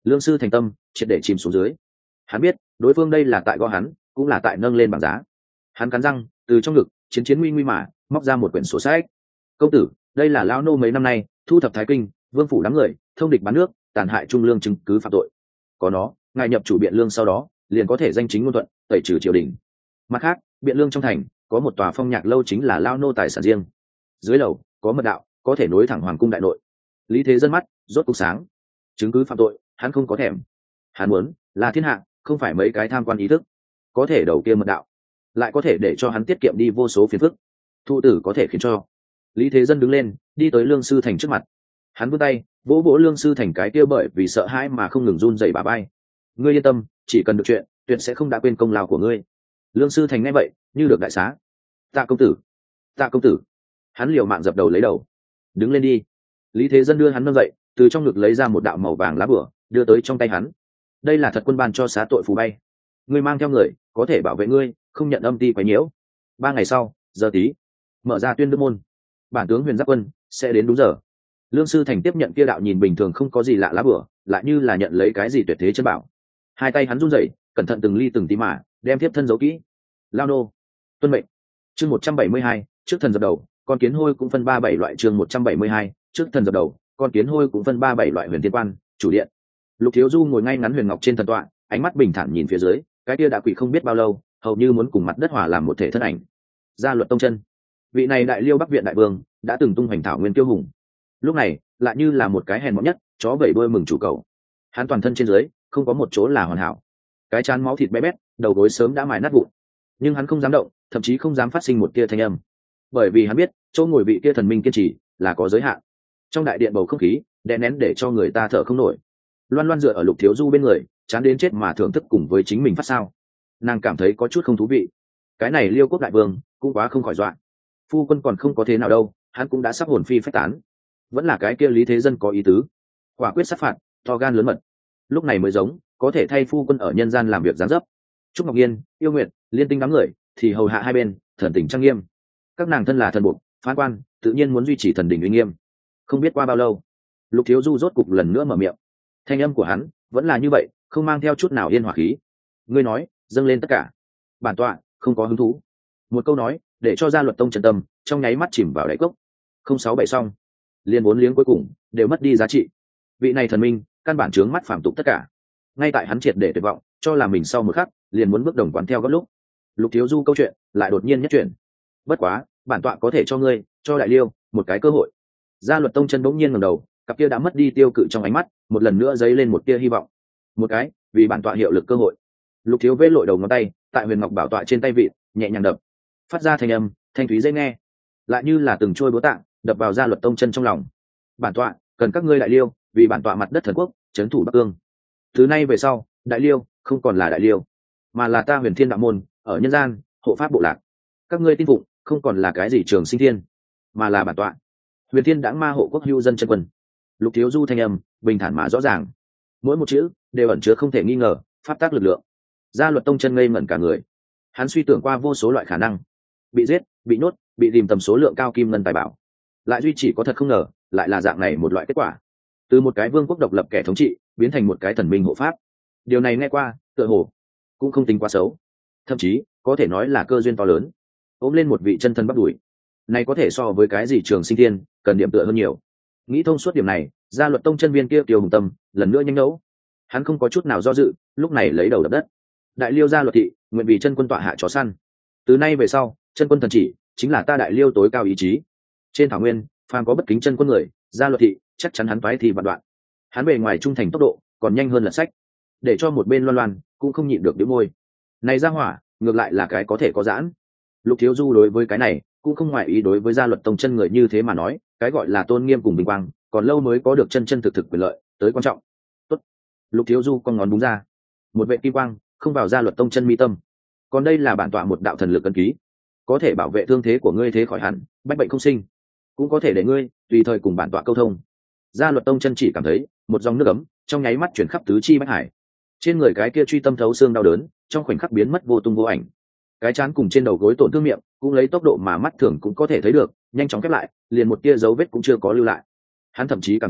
Lương sư thành tâm triệt để chìm xuống dưới. Hắn biết đối phương đây là tại gõ hắn, cũng là tại nâng lên bảng giá. Hắn cắn răng từ trong ngực chiến chiến nguy nguy mà móc ra một quyển sổ sách. Công tử, đây là lão nô mấy năm nay thu thập Thái Kinh vương phủ đám người thông địch bán nước tàn hại trung lương chứng cứ phạm tội. Có nó, ngài nhập chủ biện lương sau đó liền có thể danh chính ngôn thuận tẩy trừ triều đình. Mặt khác, biện lương trong thành có một tòa phong nhạc lâu chính là lao nô tài sản riêng. Dưới lầu có mật đạo có thể nối thẳng hoàng cung đại nội. Lý Thế Dân mắt rốt cục sáng. Chứng cứ phạm tội hắn không có thèm, hắn muốn là thiên hạ, không phải mấy cái tham quan ý thức. Có thể đầu kia mật đạo lại có thể để cho hắn tiết kiệm đi vô số phiền phức. Thụ tử có thể khiến cho. Lý Thế Dân đứng lên đi tới Lương Sư Thành trước mặt. Hắn vươn tay vỗ vỗ Lương Sư Thành cái kia bởi vì sợ hãi mà không ngừng run rẩy bả vai. Ngươi yên tâm, chỉ cần được chuyện tuyệt sẽ không đã quên công lao của ngươi. Lương Sư Thành nghe vậy như được đại xá. Tạ công tử, tạ công tử. Hắn liều mạng dập đầu lấy đầu. Đứng lên đi. Lý Thế Dân đưa hắn nâng dậy, từ trong ngực lấy ra một đạo màu vàng lá bửa đưa tới trong tay hắn. Đây là thật quân ban cho xá tội phù bay, ngươi mang theo người có thể bảo vệ ngươi, không nhận âm ti quấy nhiễu. 3 ngày sau giờ tí mở ra tuyên đức môn, bản tướng Huyền Giáp Quân sẽ đến đúng giờ. Lương Sư Thành tiếp nhận kia đạo nhìn bình thường không có gì lạ lá bửa, lại như là nhận lấy cái gì tuyệt thế chân bảo. Hai tay hắn run rẩy, cẩn thận từng ly từng tí mà đem tiếp thân giấu kỹ. Lao nô tuân mệnh. Chương 172, trước thần dập đầu, con kiến hôi cũng phân 37 loại. Chương 172, trước thần dập đầu, con kiến hôi cũng phân 37 loại. Huyền Thiên Quan chủ điện, Lục Thiếu Du ngồi ngay ngắn huyền ngọc trên thần tọa, ánh mắt bình thản nhìn phía dưới, cái kia đã quỷ không biết bao lâu, hầu như muốn cùng mặt đất hòa làm một thể thân ảnh. Gia Luật Tông Chân, vị này đại liêu bắc viện đại vương, đã từng tung hoành thảo nguyên kiêu hùng, lúc này lại như là một cái hèn mọn nhất chó vẩy đuôi mừng chủ cầu. Hắn toàn thân trên dưới không có một chỗ là hoàn hảo, cái trán máu thịt bé bét, đầu gối sớm đã mài nát vụn, nhưng hắn không dám động, thậm chí không dám phát sinh một tia thanh âm, bởi vì hắn biết chỗ ngồi vị kia thần minh kiên trì là có giới hạn. Trong đại điện bầu không khí đè nén để cho người ta thở không nổi. Loan Loan dựa ở Lục Thiếu Du bên người, chán đến chết mà thưởng thức cùng với chính mình phát sao. Nàng cảm thấy có chút không thú vị. Cái này Liêu quốc đại vương cũng quá không khỏi dọa. Phu quân còn không có thế nào đâu, hắn cũng đã sắp hồn phi phách tán. Vẫn là cái kia Lý Thế Dân có ý tứ, quả quyết sát phạt, to gan lớn mật. Lúc này mới giống có thể thay phu quân ở nhân gian làm việc gián dấp. Trúc Ngọc Nhiên, Yêu Nguyệt, Liên Tinh đám người thì hầu hạ hai bên, thần tình trang nghiêm. Các nàng thân là thần buộc, phán quan, tự nhiên muốn duy trì thần đình uy nghiêm. Không biết qua bao lâu, Lục Thiếu Du rốt cục lần nữa mở miệng. Thanh âm của hắn vẫn là như vậy, không mang theo chút nào yên hỏa khí. Ngươi nói dâng lên tất cả, bản tọa không có hứng thú. Một câu nói để cho Gia Luật Tông Chân tâm trong nháy mắt chìm vào đáy cốc. 067 xong, liền 4 liếng cuối cùng đều mất đi giá trị. Vị này thần minh căn bản chướng mắt phàm tục tất cả. Ngay tại hắn triệt để tuyệt vọng cho là mình sau một khắc liền muốn bước đồng quán theo gấp lúc, Lục Thiếu Du câu chuyện lại đột nhiên nhất chuyển. Bất quá bản tọa có thể cho ngươi, cho đại liêu một cái cơ hội. Gia Luật Tông Chân bỗng nhiên ngẩng đầu, cặp kia đã mất đi tiêu cự trong ánh mắt một lần nữa dấy lên một tia hy vọng. Một cái vì bản tọa hiệu lực cơ hội. Lục Thiếu Vê lội đầu ngón tay tại huyền ngọc bảo tọa trên tay vị nhẹ nhàng đập, phát ra thanh âm thanh thúy dễ nghe, lại như là từng trôi búa tạ đập vào Gia Luật Tông Chân trong lòng. Bản tọa cần các ngươi đại liêu vì bản tọa mặt đất thần quốc trấn thủ Bắc Cương. Từ nay về sau, đại liêu không còn là đại liêu, mà là ta Huyền Thiên đạo môn ở nhân gian hộ pháp bộ lạc. Các ngươi tin phụng không còn là cái gì Trường Sinh Thiên, mà là bản tọa Huyền Thiên Đãng Ma hộ quốc hữu dân chân quân. Lục Thiếu Du thanh âm bình thản mà rõ ràng, mỗi một chữ đều ẩn chứa không thể nghi ngờ pháp tác lực lượng. Gia Luật Tông Chân ngây ngẩn cả người. Hắn suy tưởng qua vô số loại khả năng: bị giết, bị nhốt, bị tìm tầm số lượng cao kim ngân tài bảo, lại duy chỉ có thật không ngờ lại là dạng này một loại kết quả. Từ một cái vương quốc độc lập kẻ thống trị biến thành một cái thần minh hộ pháp. Điều này nghe qua tựa hồ cũng không tính quá xấu, thậm chí có thể nói là cơ duyên to lớn. Ôm lên một vị chân thân bắt đuổi, này có thể so với cái gì Trường Sinh Thiên cần điểm tựa hơn nhiều. Nghĩ thông suốt điểm này, Gia Luật Tông Chân viên kia Tiêu Hùng Tâm lần nữa nhanh nấu. Hắn không có chút nào do dự, lúc này lấy đầu đập đất. Đại liêu Gia Luật thị nguyện vì chân quân tọa hạ chó săn. Từ nay về sau, chân quân thần chỉ chính là ta đại liêu tối cao ý chí. Trên thảo nguyên, phàm có bất kính chân quân người, Gia Luật thị chắc chắn hắn phái thì vạn đoạn. Hắn bề ngoài trung thành tốc độ còn nhanh hơn lật sách, để cho một bên Loan Loan cũng không nhịn được đĩu môi. Này ra hỏa, ngược lại là cái có thể có giãn. Lục Thiếu Du đối với cái này cũng không ngoại ý, đối với Gia Luật Tông Chân người như thế mà nói, cái gọi là tôn nghiêm cùng bình quang còn lâu mới có được chân chân thực thực quyền lợi tới quan trọng. Tốt. Lục Thiếu Du con ngón đúng ra, một vệ kim quang không vào Gia Luật Tông Chân mi tâm. Còn đây là bản tọa một đạo thần lực ấn ký, có thể bảo vệ thương thế của ngươi thế khỏi hẳn, bách bệnh không sinh, cũng có thể để ngươi tùy thời cùng bản tọa câu thông. Gia Luật Tông Chân chỉ cảm thấy một dòng nước ấm trong nháy mắt chuyển khắp tứ chi bách hải. Trên người cái kia truy tâm thấu xương đau đớn trong khoảnh khắc biến mất vô tung vô ảnh. Cái trán cùng trên đầu gối tổn thương miệng cũng lấy tốc độ mà mắt thường cũng có thể thấy được nhanh chóng khép lại, liền một tia dấu vết cũng chưa có lưu lại. Hắn thậm chí cảm giác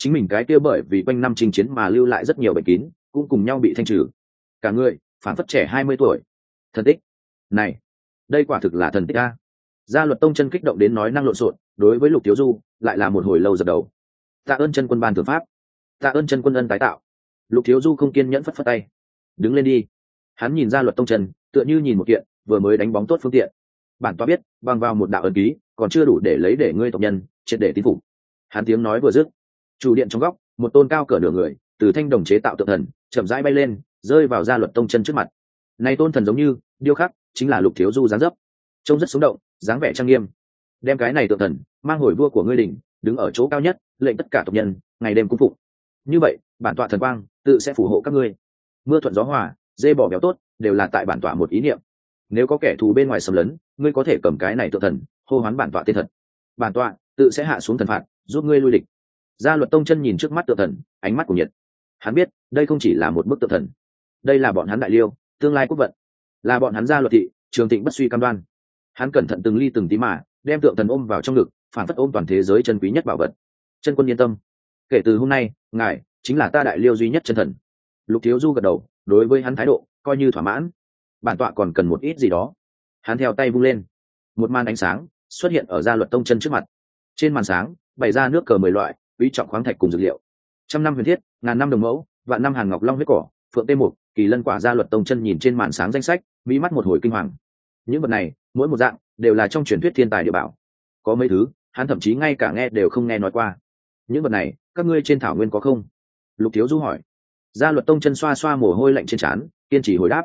chính mình cái kia bởi vì quanh năm chinh chiến mà lưu lại rất nhiều bệnh kín cũng cùng nhau bị thanh trừ. Cả người phản phất trẻ 20 tuổi. Thần tích này, đây quả thực là thần tích a. Gia Luật Tông chân kích động đến nói năng lộn xộn, đối với Lục Thiếu Du lại là một hồi lâu dập đầu. Tạ ơn chân quân ban thượng pháp, tạ ơn chân quân ân tái tạo. Lục Thiếu Du không kiên nhẫn phất phất tay. Đứng lên đi. Hắn nhìn Gia Luật Tông chân, tựa như nhìn một kiện vừa mới đánh bóng tốt phương tiện. Bản tọa biết, bằng vào một đạo ân ký, còn chưa đủ để lấy để ngươi tộc nhân triệt để tín phục. Hắn tiếng nói vừa dứt, chủ điện trong góc, một tôn cao cỡ nửa người, từ thanh đồng chế tạo tượng thần, chậm rãi bay lên, rơi vào Gia Luật Tông chân trước mặt. Này tôn thần giống như điêu khắc, chính là Lục Thiếu Du dáng dấp, trông rất sống động, dáng vẻ trang nghiêm. Đem cái này tượng thần mang hồi vua của ngươi đỉnh, đứng ở chỗ cao nhất, lệnh tất cả tộc nhân ngày đêm cung phụng. Như vậy, bản tọa thần quang tự sẽ phù hộ các ngươi. Mưa thuận gió hòa, dê bỏ béo tốt, đều là tại bản tọa một ý niệm. Nếu có kẻ thù bên ngoài xâm lấn, ngươi có thể cầm cái này tượng thần, hô hoán bản tọa tên thật. Bản tọa tự sẽ hạ xuống thần phạt, giúp ngươi lui địch. Gia Luật Tông chân nhìn trước mắt tượng thần, ánh mắt của nhiệt. Hắn biết, đây không chỉ là một bức tượng thần, đây là bọn hắn Đại Liêu tương lai quốc vận, là bọn hắn Gia Luật thị trường thịnh bất suy cam đoan. Hắn cẩn thận từng ly từng tí mà đem tượng thần ôm vào trong ngực, phản phất ôm toàn thế giới chân quý nhất bảo vật. Chân quân yên tâm, kể từ hôm nay, ngài chính là ta Đại Liêu duy nhất chân thần. Lục Thiếu Du gật đầu, đối với hắn thái độ coi như thỏa mãn. Bản tọa còn cần một ít gì đó. Hắn theo tay vung lên, một màn ánh sáng xuất hiện ở Gia Luật Tông chân trước mặt. Trên màn sáng bày ra nước cờ 10 loại, quý trọng khoáng thạch cùng dược liệu. Trăm năm huyền thiết, ngàn năm đồng mẫu, vạn năm hàn ngọc long huyết cỏ, phượng tê mục, kỳ lân quả. Gia Luật Tông chân nhìn trên màn sáng danh sách, mỹ mắt một hồi kinh hoàng. Những vật này mỗi một dạng đều là trong truyền thuyết thiên tài địa bảo, có mấy thứ hắn thậm chí ngay cả nghe đều không nghe nói qua. Những vật này các ngươi trên thảo nguyên có không? Lục Thiếu Du hỏi. Gia Luật Tông chân xoa xoa mồ hôi lạnh trên trán, kiên trì hồi đáp.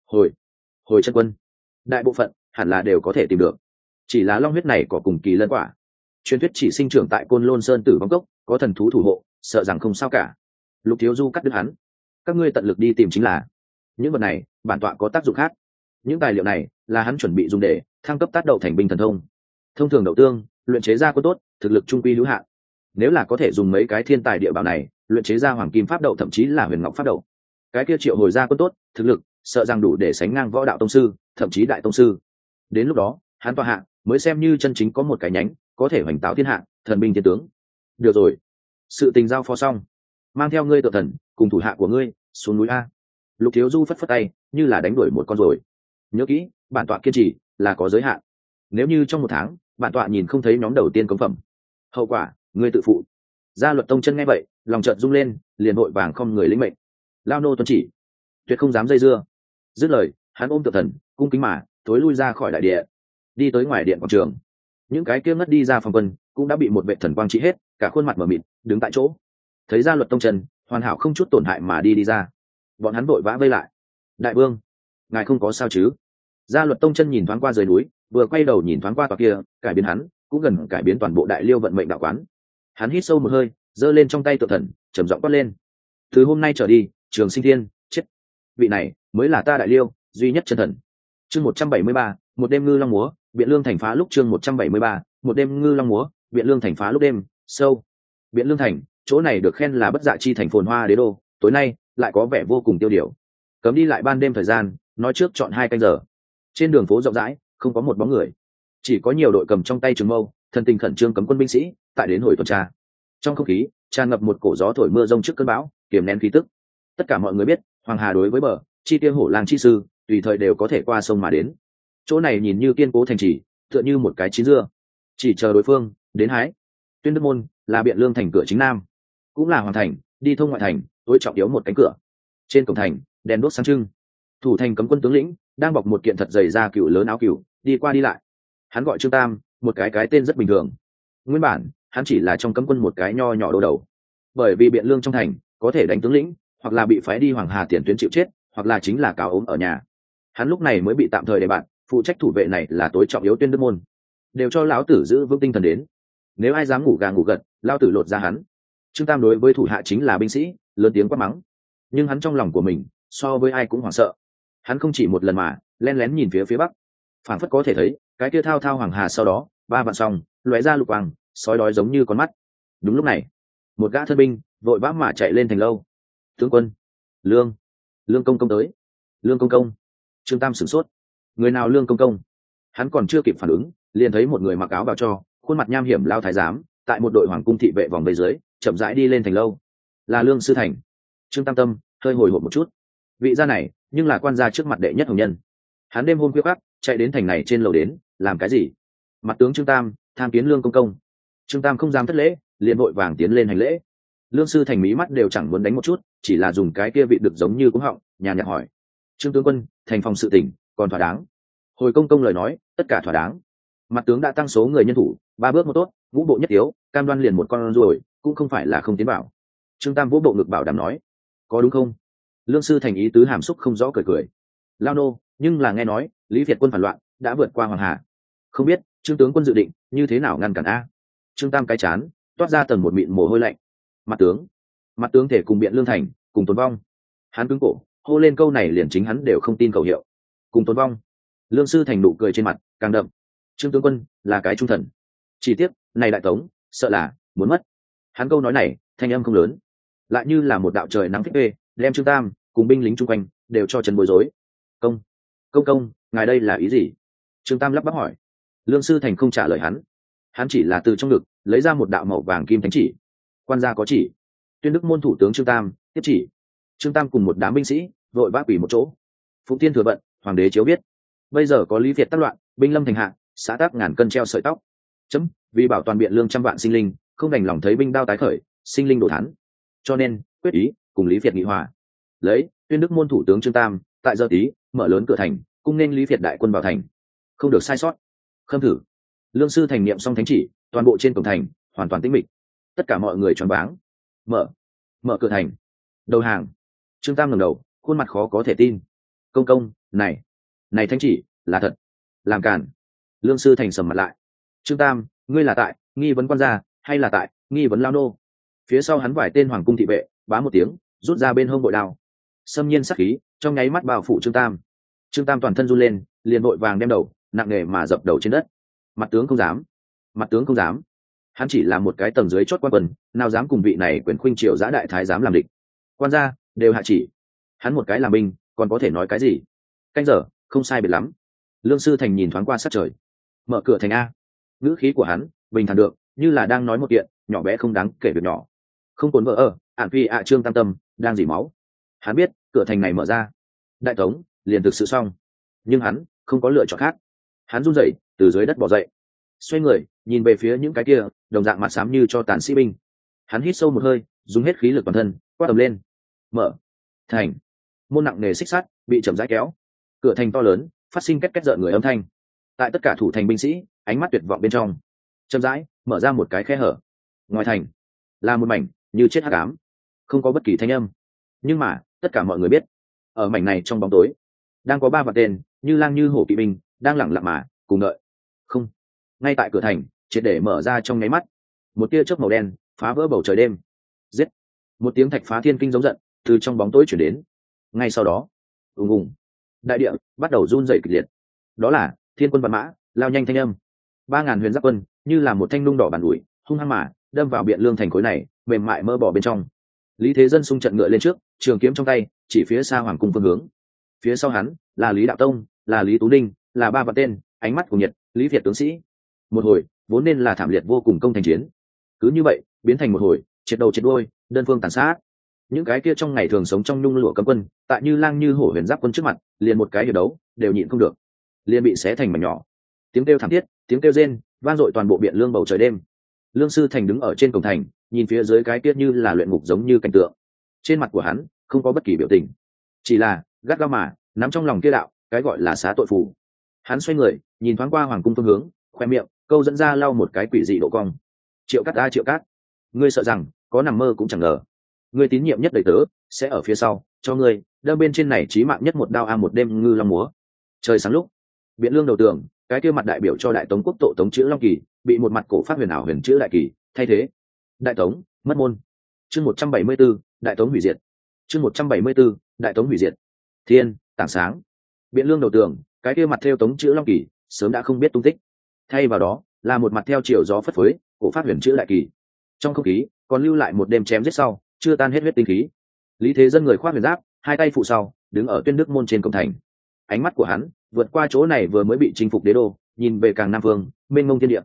Hồi chân quân, đại bộ phận hẳn là đều có thể tìm được, chỉ là long huyết này có cùng kỳ lân quả, truyền thuyết chỉ sinh trưởng tại Côn Lôn Sơn Tử Vong Cốc, có thần thú thủ hộ, sợ rằng không sao cả. Lục Thiếu Du cắt đứt hắn. Các ngươi tận lực đi tìm chính là. Những vật này bản tọa có tác dụng khác. Những tài liệu này là hắn chuẩn bị dùng để thăng cấp tác đậu thành binh thần thông. Thông thường đậu tương luyện chế ra có tốt, thực lực trung quy hữu hạn. Nếu là có thể dùng mấy cái thiên tài địa bảo này luyện chế ra hoàng kim pháp đậu, thậm chí là huyền ngọc pháp đậu, cái kia triệu hồi ra có tốt, thực lực sợ rằng đủ để sánh ngang võ đạo tông sư, thậm chí đại tông sư. Đến lúc đó hắn tọa hạ mới xem như chân chính có một cái nhánh có thể hoành tạo thiên hạ, thần binh thiên tướng. Được rồi, sự tình giao phó xong, mang theo ngươi tự thần cùng thủ hạ của ngươi xuống núi a. Lục Thiếu Du phất phất tay, như là đánh đuổi một con rồi. Nhớ kỹ, bản tọa kiên trì là có giới hạn. Nếu như trong một tháng bản tọa nhìn không thấy nhóm đầu tiên cống phẩm, hậu quả ngươi tự phụ. Gia Luật Tông chân nghe vậy, lòng chợt rung lên, liền vội vàng không người lĩnh mệnh. Lao nô tuân chỉ, tuyệt không dám dây dưa. Dứt lời, hắn ôm tự thần cung kính mà thối lui ra khỏi đại địa, đi tới ngoài điện quảng trường. Những cái kia ngất đi ra phòng quân cũng đã bị một vệ thần quang trị hết, cả khuôn mặt mở mịt đứng tại chỗ. Thấy Gia Luật Tông chân hoàn hảo không chút tổn hại mà đi ra, bọn hắn vội vã vây lại. Đại vương, ngài không có sao chứ? Gia Luật Tông chân nhìn thoáng qua rời núi, vừa quay đầu nhìn thoáng qua tòa kia cải biến hắn cũng gần cải biến toàn bộ Đại Liêu vận mệnh đạo quán. Hắn hít sâu một hơi, giơ lên trong tay tự thần, trầm giọng quát lên. Từ hôm nay trở đi, Trường Sinh Thiên chết. Vị này mới là ta Đại Liêu duy nhất chân thần. Chương 173, một đêm ngư long múa, Biện Lương thành phá lúc. Chương 173, một đêm ngư long múa, Biện Lương thành phá lúc. Đêm sâu, Biện Lương thành, chỗ này được khen là bất dạ chi thành phồn hoa đế đô, tối nay lại có vẻ vô cùng tiêu điều. Cấm đi lại ban đêm thời gian, nói trước chọn 2 canh giờ. Trên đường phố rộng rãi, không có một bóng người, chỉ có nhiều đội cầm trong tay trường mâu, thân tình khẩn trương cấm quân binh sĩ tại đến hồi tuần tra. Trong không khí tràn ngập một cổ gió thổi mưa rông trước cơn bão, kiềm nén khí tức. Tất cả mọi người biết, Hoàng Hà đối với bờ chi tiêu hổ lang chi sư tùy thời đều có thể qua sông mà đến. Chỗ này nhìn như kiên cố thành trì, tựa như một cái chín dưa, chỉ chờ đối phương đến hái. Tuyên Đức môn là Biện Lương thành cửa chính nam, cũng là hoàng thành đi thông ngoại thành tối trọng yếu một cánh cửa. Trên cổng thành đèn đuốc sáng trưng, thủ thành cấm quân tướng lĩnh đang bọc một kiện thật dày da cừu lớn áo cừu đi qua đi lại. Hắn gọi Trương Tam, một cái tên rất bình thường. Nguyên bản hắn chỉ là trong cấm quân một cái nho nhỏ đô đầu, bởi vì Biện Lương trong thành có thể đánh tướng lĩnh, hoặc là bị phái đi Hoàng Hà tiền tuyến chịu chết, hoặc là chính là cáo ốm ở nhà. Hắn lúc này mới bị tạm thời đề bạt, phụ trách thủ vệ này là tối trọng yếu Tuyên Đức môn. Đều cho lão tử giữ vững tinh thần đến, nếu ai dám ngủ gà ngủ gật, lão tử lột ra hắn. Trương Tam đối với thủ hạ chính là binh sĩ, lớn tiếng quát mắng, nhưng hắn trong lòng của mình so với ai cũng hoảng sợ. Hắn không chỉ một lần mà lén lén nhìn phía bắc, phảng phất có thể thấy cái kia thao thao Hoàng Hà sau đó 3 vạn song lóe ra lục quang, sói đói giống như con mắt. Đúng lúc này, một gã thân binh vội vã mà chạy lên thành lâu. Tướng quân, Lương công công tới. Lương công công. Trương Tam sửng sốt, người nào Lương công công? Hắn còn chưa kịp phản ứng, liền thấy một người mặc áo bào cho, khuôn mặt nham hiểm lao thái giám tại một đội hoàng cung thị vệ vòng vây dưới chậm rãi đi lên thành lâu. Là Lương Sư Thành. Trương Tam Tâm hơi hồi hộp một chút. Vị gia này nhưng là quan gia trước mặt đệ nhất hồng nhân. Hắn đêm hôm khuya khoắt chạy đến thành này trên lầu đến làm cái gì? Mặt tướng Trương Tam tham kiến Lương công công. Trương Tam không dám thất lễ, liền vội vàng tiến lên hành lễ. Lương Sư Thành mí mắt đều chẳng muốn đánh một chút, chỉ là dùng cái kia vị được giống như cúng họng, nhàn nhạt hỏi: Trương tướng quân, thành phòng sự tỉnh còn thỏa đáng? Hồi công công lời nói, tất cả thỏa đáng. Mặt tướng đã tăng số người nhân thủ, 3 bước một tốt, ngũ bộ nhất yếu, cam đoan liền một con rồi, cũng không phải là không tiến bảo. Trương Tam vỗ bộ ngực bảo đảm nói: có đúng không? Lương Sư Thành ý tứ hàm xúc không rõ cười cười. Lao nô nhưng là nghe nói Lý Việt quân phản loạn đã vượt qua Hoàng Hà, không biết Trương tướng quân dự định như thế nào ngăn cản a? Trương Tam cái chán toát ra tầng một mịn mồ hôi lạnh. Mặt tướng thể cùng biện lương thành cùng tồn vong. Hắn cứng cổ hô lên câu này liền chính hắn đều không tin khẩu hiệu. Cùng tồn vong. Lương Sư Thành nụ cười trên mặt càng đậm. Trương tướng quân là cái trung thần, chỉ tiếc này đại tống sợ là muốn mất. Hắn câu nói này thanh âm không lớn, lại như là một đạo trời nắng phích ê, đem Trương Tam cùng binh lính chung quanh đều cho trần bối rối. Công, ngài đây là ý gì? Trương Tam lắp bắp hỏi. Lương Sư Thành không trả lời hắn chỉ là từ trong ngực lấy ra một đạo màu vàng kim thánh chỉ. Quan gia có chỉ. Tuyên Đức môn thủ tướng Trương Tam tiếp chỉ. Trương Tam cùng một đám binh sĩ vội vã quỳ một chỗ. Phụng Tiên thừa bận, hoàng đế chiếu biết. Bây giờ có Lý Việt tác loạn, binh lâm thành hạ, xã tắc ngàn cân treo sợi tóc. Chấm vì bảo toàn biện lương trăm vạn sinh linh, không đành lòng thấy binh đao tái khởi, sinh linh đổ thán, cho nên quyết ý cùng Lý Việt nghị hòa. Lấy Tuyên Đức môn thủ tướng Trương Tam tại giờ tí mở lớn cửa thành, cung nên Lý Việt đại quân vào thành, không được sai sót. Khâm thử. Lương Sư Thành niệm xong thánh chỉ, toàn bộ trên cổng thành hoàn toàn tĩnh mịch. Tất cả mọi người choáng váng. Mở cửa thành. Đầu hàng. Trương Tam ngẩng đầu, khuôn mặt khó có thể tin. Công, này thánh chỉ là thật? Làm cản. Lương Sư Thành sầm mặt lại. Trương Tam, ngươi là tại nghi vấn quan gia hay là tại nghi vấn lao nô? Phía sau hắn vài tên hoàng cung thị vệ bá một tiếng rút ra bên hông bội đao, xâm nhiên sắc khí trong nháy mắt bao phủ Trương Tam. Trương Tam toàn thân run lên, liền vội vàng đem đầu nặng nề mà dập đầu trên đất. Mặt tướng không dám. Hắn chỉ là một cái tầng dưới chót quan quân, nào dám cùng vị này quyền khuynh triều giã đại thái dám làm địch. Quan gia đều hạ chỉ, hắn một cái làm binh còn có thể nói cái gì? Canh giờ không sai biệt lắm. Lương Sư Thành nhìn thoáng qua sát trời. Mở cửa thành a. Ngữ khí của hắn bình thản được như là đang nói một kiện nhỏ bé không đáng kể việc nhỏ. Không cuốn vợ ạn phi Trương Tam Tâm đang dỉ máu. Hắn biết cửa thành này mở ra, đại tống liền thực sự xong, nhưng hắn không có lựa chọn khác. Hắn run rẩy từ dưới đất bò dậy, xoay người nhìn về phía những cái kia đồng dạng mặt xám như cho tàn sĩ binh. Hắn hít sâu một hơi, dùng hết khí lực toàn thân quát tầm lên. Mở thành. Môn nặng nề xích sắt bị chậm rãi kéo, cửa thành to lớn phát sinh két két rợn người âm thanh. Tại tất cả thủ thành binh sĩ ánh mắt tuyệt vọng bên trong, chậm rãi mở ra một cái khe hở. Ngoài thành là một mảnh như chết hắc ám, không có bất kỳ thanh âm. Nhưng mà tất cả mọi người biết, ở mảnh này trong bóng tối đang có 3 vạn tên như lang như hổ kỵ binh đang lẳng lặng mà cùng đợi. Không, ngay tại cửa thành triệt để mở ra trong nháy mắt, một tia chớp màu đen phá vỡ bầu trời đêm. Giết! Một tiếng thạch phá thiên kinh giống giận từ trong bóng tối chuyển đến. Ngay sau đó, ùng, đại địa bắt đầu run rẩy kịch liệt. Đó là thiên quân vạn mã lao nhanh thanh âm. 3.000 huyền giáp quân như là một thanh nung đỏ bàn ủi, hung hăng mà đâm vào biện lương thành khối này mềm mại mơ bỏ bên trong. Lý Thế Dân xung trận ngựa lên trước, trường kiếm trong tay chỉ phía xa hoàng cung phương hướng. Phía sau hắn là Lý Đạo Tông, là Lý Tú Ninh, là 3 vạn tên ánh mắt của nhiệt Lý Việt tướng sĩ. Một hồi vốn nên là thảm liệt vô cùng công thành chiến, cứ như vậy biến thành một hồi triệt đầu triệt đuôi đơn phương tàn sát. Những cái kia trong ngày thường sống trong nhung lụa cấm quân, tại như lang như hổ huyền giáp quân trước mặt, liền một cái hiệp đấu đều nhịn không được, liền bị xé thành mảnh nhỏ. Tiếng kêu thảm thiết, tiếng kêu rên vang dội toàn bộ biện lương bầu trời đêm. Lương Sư Thành đứng ở trên cổng thành, nhìn phía dưới cái kia như là luyện ngục giống như cảnh tượng. Trên mặt của hắn không có bất kỳ biểu tình, chỉ là gắt gao mà nắm trong lòng kia đạo cái gọi là xá tội phù. Hắn xoay người nhìn thoáng qua hoàng cung phương hướng, khoe miệng câu dẫn ra lau một cái quỷ dị độ cong. Triệu Cát, Triệu Cát, ngươi sợ rằng có nằm mơ cũng chẳng ngờ, ngươi tín nhiệm nhất đầy tớ sẽ ở phía sau cho ngươi đâm bên trên này chí mạng nhất một đao một đêm ngư long múa. Trời sáng lúc, biện lương đầu tường cái kia mặt đại biểu cho đại tống quốc tổ tống chữ long kỳ bị một mặt cổ phát huyền ảo huyền chữ đại kỳ thay thế. Đại tống mất môn. Chương 174, đại tống hủy diệt. Chương 174, đại tống hủy diệt. Thiên tảng sáng, biện lương đầu tường cái kia mặt theo tống chữ long kỳ sớm đã không biết tung tích, thay vào đó là một mặt theo chiều gió phất phới cổ phát huyền chữ đại kỳ. Trong không khí còn lưu lại một đêm chém giết sau chưa tan hết huyết tinh khí. Lý Thế Dân người khoác huyền giáp, hai tay phụ sau đứng ở Tuyên Đức môn trên cổng thành. Ánh mắt của hắn vượt qua chỗ này vừa mới bị chinh phục đế đô, nhìn về càng nam phương mênh mông thiên địa.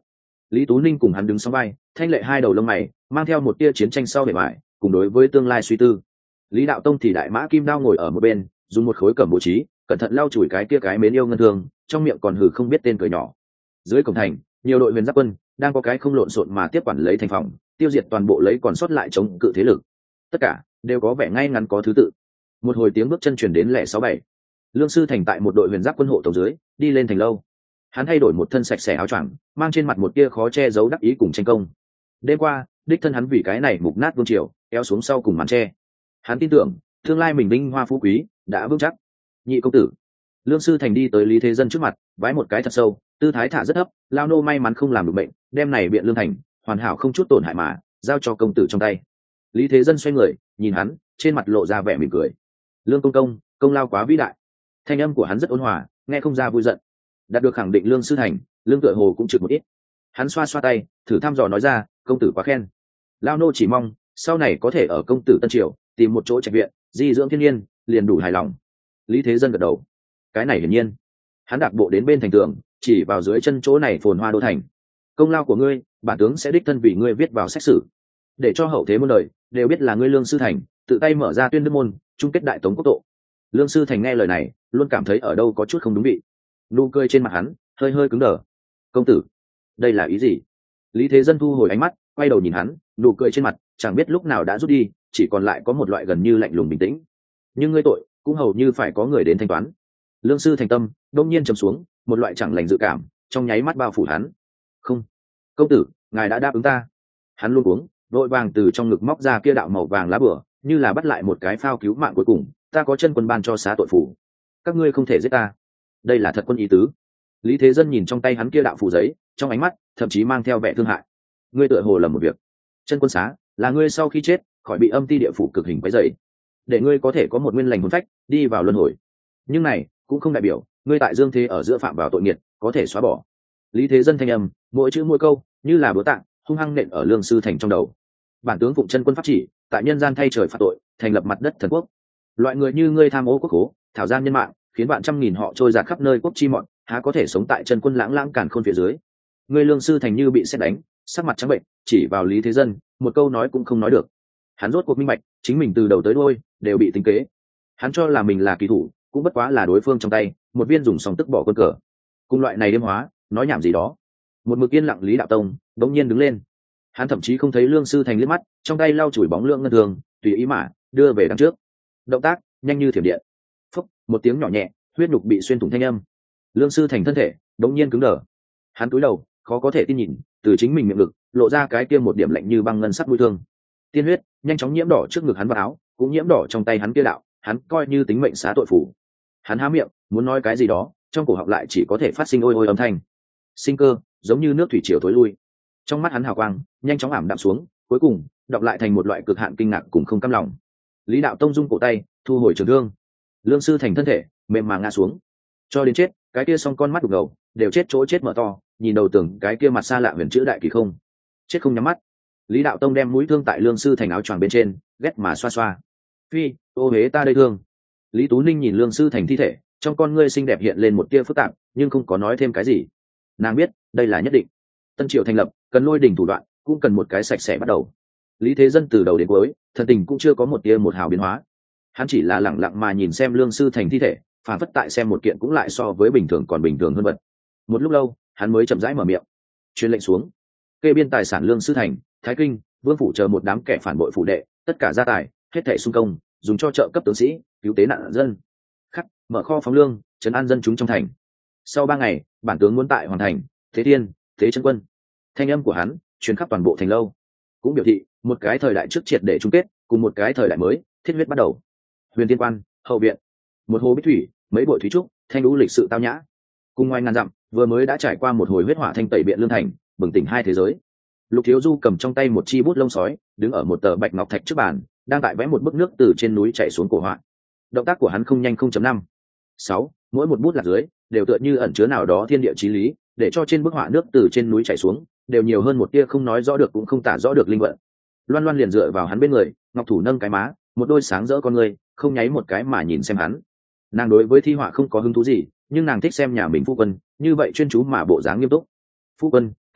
Lý Tú Ninh cùng hắn đứng song vai, thanh lệ hai đầu lông mày mang theo một tia chiến tranh sau bề ngoài, cùng đối với tương lai suy tư. Lý Đạo Tông thì đại mã kim đao ngồi ở một bên, dùng một khối cẩm bố trí cẩn thận lau chùi cái kia cái mến yêu ngân thương, trong miệng còn hừ không biết tên cười nhỏ. Dưới cổng thành, nhiều đội huyền giáp quân đang có cái không lộn xộn mà tiếp quản lấy thành phòng, tiêu diệt toàn bộ lấy còn sót lại chống cự thế lực. Tất cả đều có vẻ ngay ngắn có thứ tự. Một hồi tiếng bước chân truyền đến lẻ 67. Lương Sư Thành tại một đội huyền giáp quân hộ tổng dưới đi lên thành lâu. Hắn thay đổi một thân sạch sẽ áo choàng, mang trên mặt một tia khó che giấu đắc ý cùng tranh công. Đêm qua đích thân hắn vì cái này mục nát vương triều kéo xuống sau cùng màn tre. Hắn tin tưởng tương lai mình vinh hoa phú quý đã vững chắc. Nhị công tử. Lương Sư Thành đi tới Lý Thế Dân trước mặt, vái một cái thật sâu, tư thái thả rất thấp. Lao nô may mắn không làm được bệnh, đem này biện lương thành hoàn hảo không chút tổn hại mà giao cho công tử trong tay. Lý Thế Dân xoay người nhìn hắn, trên mặt lộ ra vẻ mỉm cười. Lương công công, công lao quá vĩ đại. Thanh âm của hắn rất ôn hòa, nghe không ra vui giận. Đạt được khẳng định Lương Sư Thành, Lương tựa hồ cũng trực một ít. Hắn xoa xoa tay, thử thăm dò nói ra, công tử quá khen. Lao nô chỉ mong sau này có thể ở công tử Tân Triều tìm một chỗ trạch viện, di dưỡng thiên nhiên, liền đủ hài lòng. Lý Thế Dân gật đầu. Cái này hiển nhiên. Hắn đạp bộ đến bên thành tường, chỉ vào dưới chân chỗ này phồn hoa đô thành. Công lao của ngươi, bản tướng sẽ đích thân vì ngươi viết vào sách sử, để cho hậu thế muôn đời đều biết là ngươi Lương Sư Thành tự tay mở ra tuyên đức môn, chung kết đại tống quốc tộ. Lương Sư Thành nghe lời này, luôn cảm thấy ở đâu có chút không đúng vị. Nụ cười trên mặt hắn hơi hơi cứng đờ. Công tử, đây là ý gì? Lý Thế Dân thu hồi ánh mắt, quay đầu nhìn hắn, nụ cười trên mặt chẳng biết lúc nào đã rút đi, chỉ còn lại có một loại gần như lạnh lùng bình tĩnh. Nhưng ngươi tội cũng hầu như phải có người đến thanh toán. Lương Sư Thành tâm đông nhiên trầm xuống, một loại chẳng lành dự cảm trong nháy mắt bao phủ hắn. Không, công tử, ngài đã đáp ứng ta. Hắn luôn uống, vội vàng từ trong ngực móc ra kia đạo màu vàng lá bửa, như là bắt lại một cái phao cứu mạng cuối cùng. Ta có chân quân ban cho xá tội phủ, các ngươi không thể giết ta. Đây là thật quân ý tứ. Lý Thế Dân nhìn trong tay hắn kia đạo phù giấy, trong ánh mắt thậm chí mang theo vẻ thương hại. Ngươi tựa hồ lầm một việc. Chân quân xá là ngươi sau khi chết khỏi bị âm ti địa phủ cực hình quấy rầy, để ngươi có thể có một nguyên lành hồn phách đi vào luân hồi. Nhưng này cũng không đại biểu ngươi tại dương thế ở giữa phạm vào tội nghiệt có thể xóa bỏ. Lý Thế Dân thanh âm mỗi chữ mỗi câu như là búa tạ hung hăng nện ở Lương Sư Thành trong đầu. Bản tướng phụng chân quân pháp chỉ, tại nhân gian thay trời phạt tội, thành lập mặt đất thần quốc. Loại người như ngươi tham ô quốc khố, thảo gian nhân mạng, khiến bạn trăm nghìn họ trôi dạt khắp nơi quốc chi mọn, há có thể sống tại chân quân lãng lãng càn khôn phía dưới. Ngươi Lương Sư Thành như bị sét đánh, sắc mặt trắng bệnh, chỉ vào Lý Thế Dân, một câu nói cũng không nói được. Hắn rốt cuộc minh bạch, chính mình từ đầu tới đuôi đều bị tính kế. Hắn cho là mình là kỳ thủ, cũng bất quá là đối phương trong tay một viên dùng xong tức bỏ quân cờ. Cùng loại này đêm hóa, nói nhảm gì đó. Một mực yên lặng Lý Đạo Tông đống nhiên đứng lên. Hắn thậm chí không thấy Lương Sư Thành liếc mắt, trong tay lau chùi bóng lượng ngân thường, tùy ý mà đưa về đằng trước. Động tác nhanh như thiểm điện. Phúc, một tiếng nhỏ nhẹ, huyết nhục bị xuyên thủng thanh âm. Lương Sư Thành thân thể đống nhiên cứng đờ. Hắn cúi đầu, khó có thể tin nhìn, từ chính mình miệng ngực lộ ra cái kia một điểm lạnh như băng ngân sắc mũi thương. Tiên huyết nhanh chóng nhiễm đỏ trước ngực hắn vào áo, cũng nhiễm đỏ trong tay hắn kia đạo, hắn coi như tính mệnh xá tội phủ. Hắn há miệng muốn nói cái gì đó, trong cổ họng lại chỉ có thể phát sinh ôi ôi âm thanh. Sinh cơ giống như nước thủy triều thối lui. Trong mắt hắn hào quang nhanh chóng ảm đạm xuống, cuối cùng đọc lại thành một loại cực hạn kinh ngạc cùng không cam lòng. Lý Đạo Tông rung cổ tay, thu hồi trường thương. Lương Sư Thành thân thể mềm mà ngã xuống, cho đến chết, cái kia song con mắt đục ngầu đều chết chỗ chết mở to, nhìn đầu tưởng cái kia mặt xa lạ huyền chữ đại kỳ không, chết không nhắm mắt. Lý Đạo Tông đem mũi thương tại Lương Sư Thành áo choàng bên trên ghét mà xoa xoa. Phi, ô hế ta đây thương. Lý Tú Ninh nhìn Lương Sư Thành thi thể, trong con ngươi xinh đẹp hiện lên một tia phức tạp, nhưng không có nói thêm cái gì. Nàng biết đây là nhất định. Tân Triều thành lập cần lôi đình thủ đoạn, cũng cần một cái sạch sẽ bắt đầu. Lý Thế Dân từ đầu đến cuối thần tình cũng chưa có một tia một hào biến hóa. Hắn chỉ là lẳng lặng mà nhìn xem Lương Sư Thành thi thể, phản phất tại xem một kiện cũng lại so với bình thường còn bình thường hơn vật. Một lúc lâu hắn mới chậm rãi mở miệng, truyền lệnh xuống, kê biên tài sản Lương Sư Thành, Thái Kinh, Vương phủ chờ một đám kẻ phản bội phủ đệ, tất cả gia tài hết thảy xung công, dùng cho trợ cấp tướng sĩ, cứu tế nạn dân. Khắc, mở kho phóng lương, trấn an dân chúng trong thành. Sau 3 ngày, bản tướng muốn tại hoàn thành thế thiên thế chân quân. Thanh âm của hắn truyền khắp toàn bộ thành lâu, cũng biểu thị một cái thời đại trước triệt để chung kết, cùng một cái thời đại mới thiết huyết bắt đầu. Huyền Tiên Quan hậu viện, một hồ bích thủy, mấy bội thủy trúc, thanh lũ lịch sự tao nhã. Cùng ngoài ngàn dặm, vừa mới đã trải qua một hồi huyết hỏa thanh tẩy biện lương thành, bừng tỉnh hai thế giới. Lục Thiếu Du cầm trong tay một chi bút lông sói, đứng ở một tờ bạch ngọc thạch trước bàn, đang tại vẽ một bức nước từ trên núi chảy xuống cổ họa. Động tác của hắn không nhanh 0.5. 6, mỗi một bút lạc dưới đều tựa như ẩn chứa nào đó thiên địa chí lý, để cho trên bức họa nước từ trên núi chảy xuống đều nhiều hơn một tia không nói rõ được cũng không tả rõ được linh vận. Loan Loan liền dựa vào hắn bên người, ngọc thủ nâng cái má, một đôi sáng rỡ con người không nháy một cái mà nhìn xem hắn. Nàng đối với thi họa không có hứng thú gì, nhưng nàng thích xem nhà mình phu quân như vậy chuyên chú mà bộ dáng nghiêm túc. Phu quân,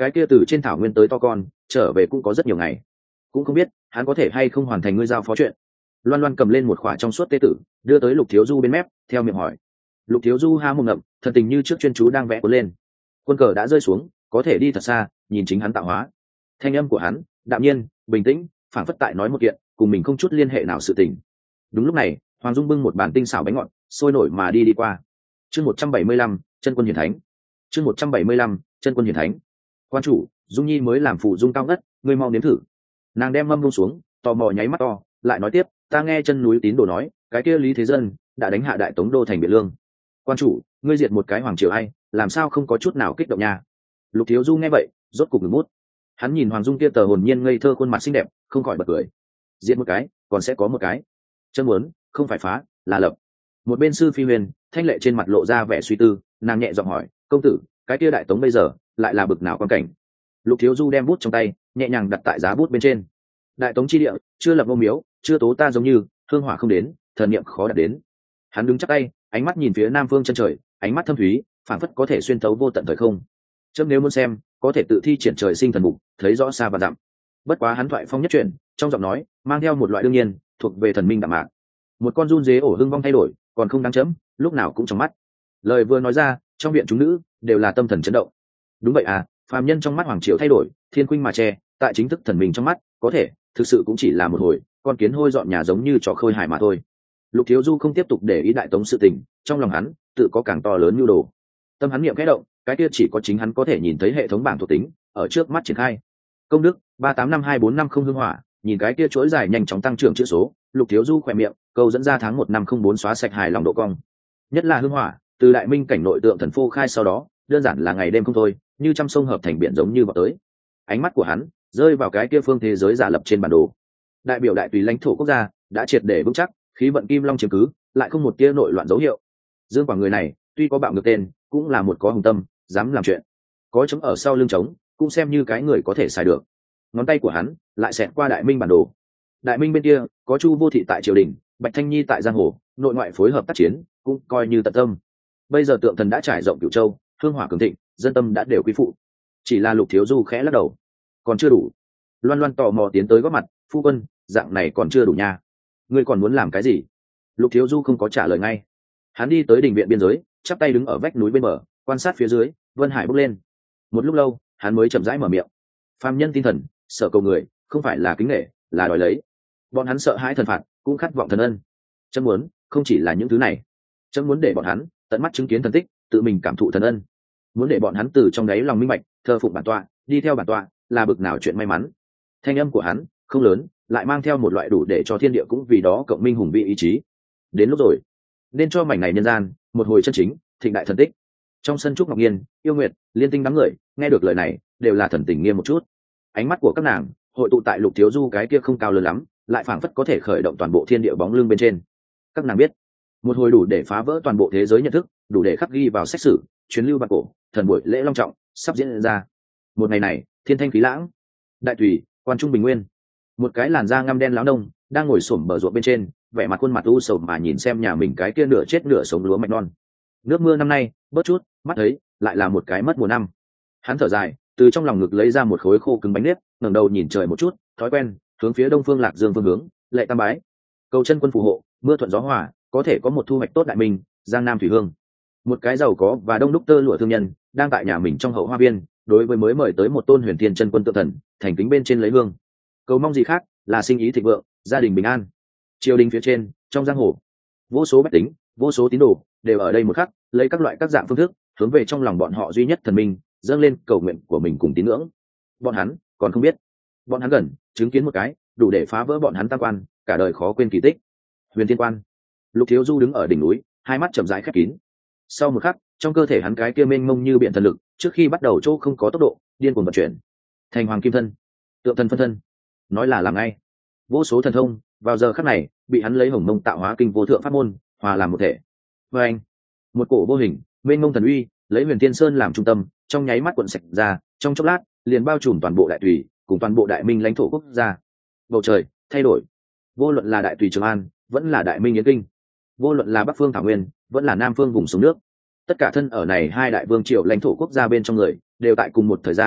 cái kia từ trên thảo nguyên tới to con trở về cũng có rất nhiều ngày, cũng không biết hắn có thể hay không hoàn thành ngươi giao phó chuyện. Loan Loan cầm lên một khỏa trong suốt tê tử đưa tới Lục Thiếu Du bên mép, theo miệng hỏi. Lục Thiếu Du há mồm ngậm, thần tình như trước chuyên chú đang vẽ cuốn lên. Quân cờ đã rơi xuống, có thể đi thật xa, nhìn chính hắn tạo hóa. Thanh âm của hắn đạm nhiên bình tĩnh, phảng phất tại nói một kiện cùng mình không chút liên hệ nào sự tình. Đúng lúc này, Hoàng Dung bưng một bàn tinh xảo bánh ngọt sôi nổi mà đi qua. Chương 175, chân quân hiển thánh. Chương 175, chân quân hiển thánh. Quan chủ, Dung Nhi mới làm phụ dung cao ngất, ngươi mau nếm thử. Nàng đem mâm buông xuống, tò mò nháy mắt to, lại nói tiếp, ta nghe chân núi tín đồ nói, cái kia Lý Thế Dân đã đánh hạ Đại Tống đô thành Biện Lương. Quan chủ, ngươi diệt một cái hoàng triều hay, làm sao không có chút nào kích động nha? Lục Thiếu Du nghe vậy, rốt cục ngừng bút. Hắn nhìn Hoàng Dung kia tờ hồn nhiên ngây thơ khuôn mặt xinh đẹp, không khỏi bật cười. Diệt một cái, còn sẽ có một cái. Chân muốn, không phải phá, là lập. Một bên sư Phi Huyền, thanh lệ trên mặt lộ ra vẻ suy tư, nàng nhẹ giọng hỏi, công tử, cái kia Đại Tống bây giờ lại là bực nào quan cảnh? Lục Thiếu Du đem bút trong tay nhẹ nhàng đặt tại giá bút bên trên. Đại Tống chi địa chưa lập vô miếu, chưa tố ta giống như hương hỏa không đến, thần niệm khó đạt đến. Hắn đứng chắp tay, ánh mắt nhìn phía nam phương chân trời, ánh mắt thâm thúy, phảng phất có thể xuyên thấu vô tận thời không. Chấm nếu muốn xem, có thể tự thi triển trời sinh thần mục, thấy rõ xa và dặm. Bất quá hắn thoại phong nhất chuyển, trong giọng nói mang theo một loại đương nhiên, thuộc về thần minh đạm mạc. Một con run dế ổ hưng vong thay đổi, còn không đáng chấm, lúc nào cũng trong mắt. Lời vừa nói ra, trong viện chúng nữ đều là tâm thần chấn động. Đúng vậy à, phàm nhân trong mắt hoàng triều thay đổi, thiên khuynh mà che, tại chính thức thần mình trong mắt, có thể thực sự cũng chỉ là một hồi con kiến hôi dọn nhà giống như trò khơi hài mà thôi. Lục Thiếu Du không tiếp tục để ý Đại Tống sự tình, trong lòng hắn tự có càng to lớn nhu đồ. Tâm hắn niệm khẽ động, cái kia chỉ có chính hắn có thể nhìn thấy hệ thống bảng thuộc tính ở trước mắt triển khai. Công đức 385245 hương hỏa, nhìn cái kia chuỗi dài nhanh chóng tăng trưởng chữ số, Lục Thiếu Du khỏe miệng câu dẫn ra tháng 1 năm 04 xóa sạch hài lòng độ cong. Nhất là hương hỏa, từ đại minh cảnh nội tượng thần phô khai sau đó, đơn giản là ngày đêm không thôi, như trăm sông hợp thành biển giống như vào tới. Ánh mắt của hắn rơi vào cái kia phương thế giới giả lập trên bản đồ. Đại biểu đại tùy lãnh thổ quốc gia đã triệt để vững chắc, khí vận kim long chiếm cứ, lại không một tia nội loạn dấu hiệu. Dương Quảng người này tuy có bạo ngược tên, cũng là một có hùng tâm, dám làm chuyện. Có chấm ở sau lưng trống, cũng xem như cái người có thể xài được. Ngón tay của hắn lại xẹt qua đại minh bản đồ. Đại minh bên kia có Chu Vô Thị tại triều đình, Bạch Thanh Nhi tại giang hồ, nội ngoại phối hợp tác chiến, cũng coi như tận tâm. Bây giờ tượng thần đã trải rộng Cửu Châu, hương hỏa cường thịnh, dân tâm đã đều quy phụ. Chỉ là Lục Thiếu Du khẽ lắc đầu, còn chưa đủ. Loan Loan tò mò tiến tới góp mặt, phu quân, dạng này còn chưa đủ nha, ngươi còn muốn làm cái gì? Lục Thiếu Du không có trả lời ngay. Hắn đi tới đình viện biên giới, chắp tay đứng ở vách núi bên bờ, quan sát phía dưới vân hải bốc lên. Một lúc lâu hắn mới chậm rãi mở miệng. Phàm nhân tinh thần sợ cầu người, không phải là kính nể, là đòi lấy. Bọn hắn sợ hãi thần phạt, cũng khát vọng thần ân. Chấm muốn không chỉ là những thứ này, chấm muốn để bọn hắn tận mắt chứng kiến thần tích, tự mình cảm thụ thần ân. Muốn để bọn hắn từ trong đáy lòng minh bạch, thờ phụng bản tọa, đi theo bản tọa là bực nào chuyện may mắn. Thanh âm của hắn không lớn, lại mang theo một loại đủ để cho thiên địa cũng vì đó cộng minh hùng vĩ ý chí. Đến lúc rồi, nên cho mảnh này nhân gian một hồi chân chính thịnh đại thần tích. Trong sân trúc ngọc nghiên, yêu nguyệt, liên tinh đám người nghe được lời này đều là thần tình nghiêm một chút. Ánh mắt của các nàng hội tụ tại Lục Thiếu Du cái kia không cao lớn lắm, lại phảng phất có thể khởi động toàn bộ thiên địa bóng lưng bên trên. Các nàng biết, một hồi đủ để phá vỡ toàn bộ thế giới nhận thức, đủ để khắc ghi vào sách sử, truyền lưu bạc cổ, thần buổi lễ long trọng sắp diễn ra. Một ngày này, thiên thanh khí lãng, đại tùy, quan trung bình nguyên, một cái làn da ngăm đen láo nông đang ngồi xổm bờ ruộng bên trên, vẻ mặt khuôn mặt u sầu mà nhìn xem nhà mình cái kia nửa chết nửa sống lúa mạch non. Nước mưa năm nay bớt chút, mắt thấy lại là một cái mất mùa năm. Hắn thở dài, từ trong lòng ngực lấy ra một khối khô cứng bánh nếp, ngẩng đầu nhìn trời một chút, thói quen hướng phía đông phương Lạc Dương phương hướng, lệ tam bái, cầu chân quân phù hộ, mưa thuận gió hòa, có thể có một thu hoạch tốt đại minh, giang nam thủy hương. Một cái giàu có và đông đúc tơ lụa thương nhân đang tại nhà mình trong hậu hoa viên, đối với mới mời tới một tôn huyền thiên chân quân tự thần, thành kính bên trên lấy hương. Cầu mong gì khác là sinh ý thịnh vượng, gia đình bình an. Triều đình phía trên, trong giang hồ, vô số bách tính, vô số tín đồ đều ở đây một khắc, lấy các loại các dạng phương thức hướng về trong lòng bọn họ duy nhất thần minh, dâng lên cầu nguyện của mình cùng tín ngưỡng. Bọn hắn còn không biết, bọn hắn gần chứng kiến một cái đủ để phá vỡ bọn hắn tam quan, cả đời khó quên kỳ tích. Huyền Thiên Quan. Lục Thiếu Du đứng ở đỉnh núi, hai mắt chậm rãi khép kín. Sau một khắc, trong cơ thể hắn cái kia mênh mông như biển thần lực, trước khi bắt đầu chỗ không có tốc độ, điên cuồng vận chuyển. Thành hoàng kim thân, tượng thần phân thân, nói là làm ngay. Vô số thần thông vào giờ khắc này bị hắn lấy hồng mông tạo hóa kinh vô thượng pháp môn hòa làm một thể. Và anh, một cổ vô hình mênh mông thần uy lấy Huyền Thiên Sơn làm trung tâm, trong nháy mắt cuộn sạch ra, trong chốc lát liền bao trùm toàn bộ đại tùy cùng toàn bộ đại minh lãnh thổ quốc gia. Bầu trời thay đổi, vô luận là đại tùy Trường An vẫn là đại minh Yến Kinh, vô luận là bắc phương thảo nguyên vẫn là nam phương vùng xuống nước, tất cả thân ở này hai đại vương triều lãnh thổ quốc gia bên trong người đều tại cùng một thời gian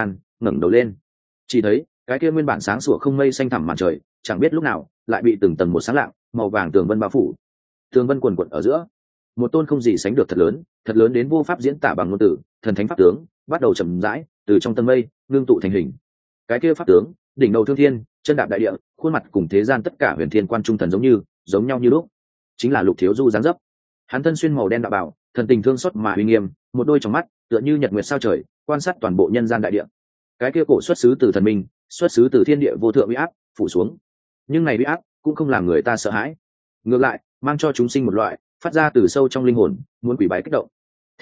ngẩng đầu lên, chỉ thấy cái kia nguyên bản sáng sủa không mây xanh thẳm màn trời chẳng biết lúc nào lại bị từng tầng một sáng lạng màu vàng tường vân bao phủ. Tường vân quần quận ở giữa, một tôn không gì sánh được thật lớn đến vô pháp diễn tả bằng ngôn từ thần thánh pháp tướng bắt đầu chậm rãi từ trong tầng mây ngưng tụ thành hình. Cái kia pháp tướng đỉnh đầu thương thiên, chân đạp đại địa, khuôn mặt cùng thế gian tất cả huyền thiên quan trung thần giống nhau như lúc, chính là Lục Thiếu Du dáng dấp. Hắn thân xuyên màu đen đạo bào, thần tình thương xót mà uy nghiêm, một đôi trong mắt tựa như nhật nguyệt sao trời, quan sát toàn bộ nhân gian đại địa. Cái kia cổ xuất xứ từ thần minh, xuất xứ từ thiên địa vô thượng uy áp phủ xuống, nhưng này uy áp cũng không làm người ta sợ hãi, ngược lại mang cho chúng sinh một loại phát ra từ sâu trong linh hồn muốn quỷ bái kích động.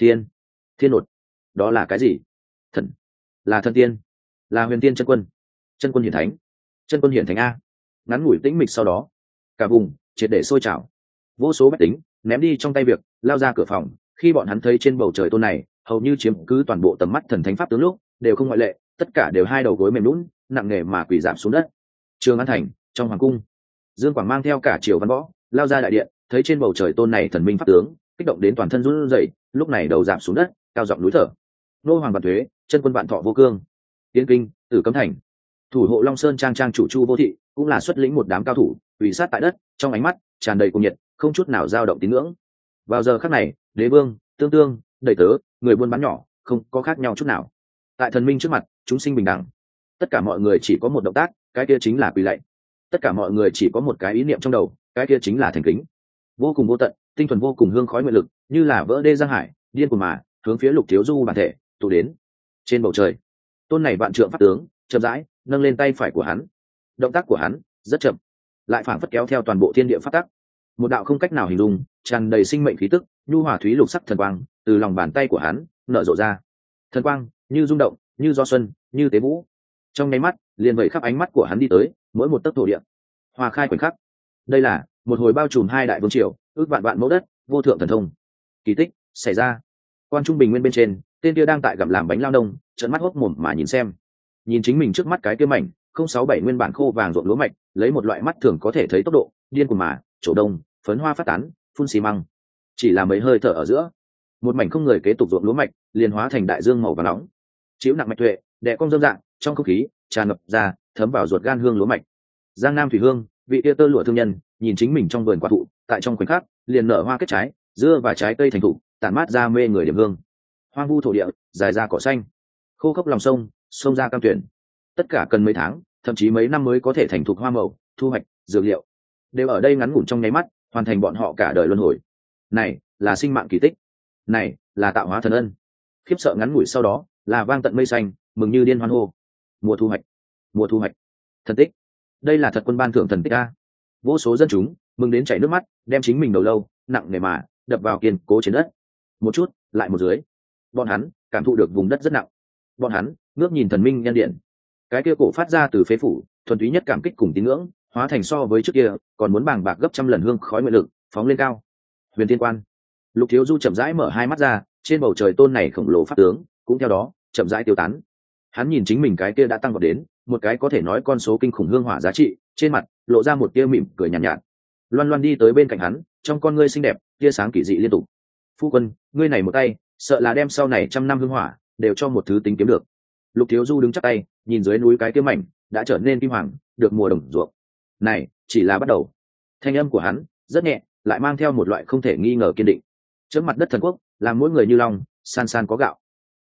Thiên nột, đó là cái gì? Thần, là thần tiên, là huyền tiên chân quân hiển thánh, chân quân hiển thánh a. Ngắn ngủi tĩnh mịch sau đó, cả vùng triệt để sôi trào, vô số bách tính ném đi trong tay việc lao ra cửa phòng. Khi bọn hắn thấy trên bầu trời tôn này hầu như chiếm cứ toàn bộ tầm mắt thần thánh pháp tướng lúc, đều không ngoại lệ, tất cả đều hai đầu gối mềm lún nặng nề mà quỳ giảm xuống đất. Trường An thành trong hoàng cung, Dương Quảng mang theo cả triều văn võ lao ra đại điện, thấy trên bầu trời tôn này thần minh pháp tướng, kích động đến toàn thân run rẩy, lúc này đầu giảm xuống đất, cao giọng núi thở. Nô hoàng vạn thuế, chân quân vạn thọ vô cương. Tiến kinh, Tử Cấm thành, thủ hộ Long Sơn trang chủ Chu Vô Thị cũng là xuất lĩnh một đám cao thủ ủy sát tại đất, trong ánh mắt tràn đầy cuồng nhiệt, không chút nào dao động tín ngưỡng. Vào giờ khắc này, đế vương, tương đầy tớ, người buôn bán nhỏ không có khác nhau chút nào. Tại thần minh trước mặt, chúng sinh bình đẳng, tất cả mọi người chỉ có một động tác, cái kia chính là quỳ lạy. Tất cả mọi người chỉ có một cái ý niệm trong đầu, cái kia chính là thành kính. Vô cùng vô tận, tinh thuần vô cùng hương khói nguyện lực, như là vỡ đê giang hải, điên cuồng mà hướng phía Lục Thiếu Du bản thể tụ đến. Trên bầu trời, tôn này vạn trượng pháp tướng chậm rãi nâng lên tay phải của hắn. Động tác của hắn rất chậm, lại phảng phất kéo theo toàn bộ thiên địa pháp tắc. Một đạo không cách nào hình dung, tràn đầy sinh mệnh khí tức, nhu hòa thúy lục sắc thần quang từ lòng bàn tay của hắn nở rộ ra. Thần quang như rung động, như gió xuân, như tế vũ. Trong nháy mắt, liền vẩy khắp ánh mắt của hắn đi tới mỗi một tấc thổ địa. Hoa khai khoảnh khắc. Đây là một hồi bao trùm hai đại vương triều, ước vạn vạn mẫu đất, vô thượng thần thông. Kỳ tích xảy ra. Quan Trung Bình Nguyên bên trên, tên kia đang tại gặm làm bánh lao nông, trợn mắt hốt mồm mà nhìn xem. Nhìn chính mình trước mắt cái kia mảnh 067 nguyên bản khô vàng ruộng lúa mạch, lấy một loại mắt thường có thể thấy tốc độ điên cuồng mà trổ đông, phấn hoa phát tán, phun xi măng. Chỉ là mấy hơi thở ở giữa, một mảnh không người kế tục ruộng lúa mạch liền hóa thành đại dương màu vàng nóng, chiếu nặng mạch tuệ, đè cong dâm dạng, trong không khí tràn ngập ra, thấm vào ruột gan hương lúa mạch. Giang Nam Thủy Hương, vị kia tơ lụa thương nhân, nhìn chính mình trong vườn quả thụ, tại trong khoảnh khắc liền nở hoa kết trái, dưa và trái cây thành thụ, tản mát ra mê người điểm hương. Hoang vu thổ địa, dài ra cỏ xanh, khô khốc lòng sông, sông ra cam tuyển. Tất cả cần mấy tháng, thậm chí mấy năm mới có thể thành thục hoa màu, thu hoạch, dược liệu, đều ở đây ngắn ngủn trong nháy mắt, hoàn thành bọn họ cả đời luân hồi. Này là sinh mạng kỳ tích, này là tạo hóa thần ân. Khiếp sợ ngắn ngủi sau đó, là vang tận mây xanh, mừng như điên hoan hô. Mùa thu hoạch, mùa thu hoạch, thần tích. Đây là thật quân ban thưởng thần tích a. Vô số dân chúng mừng đến chảy nước mắt, đem chính mình đầu lâu nặng nề mà đập vào kiên cố trên đất. Một chút lại một dưới, bọn hắn cảm thụ được vùng đất rất nặng. Bọn hắn ngước nhìn thần minh nhân điện, cái kia cổ phát ra từ phế phủ, thuần túy nhất cảm kích cùng tín ngưỡng, hóa thành so với trước kia còn muốn bàng bạc gấp trăm lần hương khói nguyện lực phóng lên cao. Huyền Thiên Quan, Lục Thiếu Du chậm rãi mở hai mắt ra, trên bầu trời tôn này khổng lồ pháp tướng cũng theo đó chậm rãi tiêu tán. Hắn nhìn chính mình cái kia đã tăng vọt đến một cái có thể nói con số kinh khủng hương hỏa giá trị, trên mặt lộ ra một tia mỉm cười nhàn nhạt. Loan Loan đi tới bên cạnh hắn, trong con ngươi xinh đẹp tia sáng kỳ dị liên tục. Phu quân, ngươi này một tay, sợ là đem sau này trăm năm hương hỏa đều cho một thứ tính kiếm được. Lục Thiếu Du đứng chắp tay, nhìn dưới núi cái kia mảnh đã trở nên kim hoàng, được mùa đồng ruộng. Này chỉ là bắt đầu. Thanh âm của hắn rất nhẹ, lại mang theo một loại không thể nghi ngờ kiên định. Trước mặt đất thần quốc, làm mỗi người như lòng san san có gạo.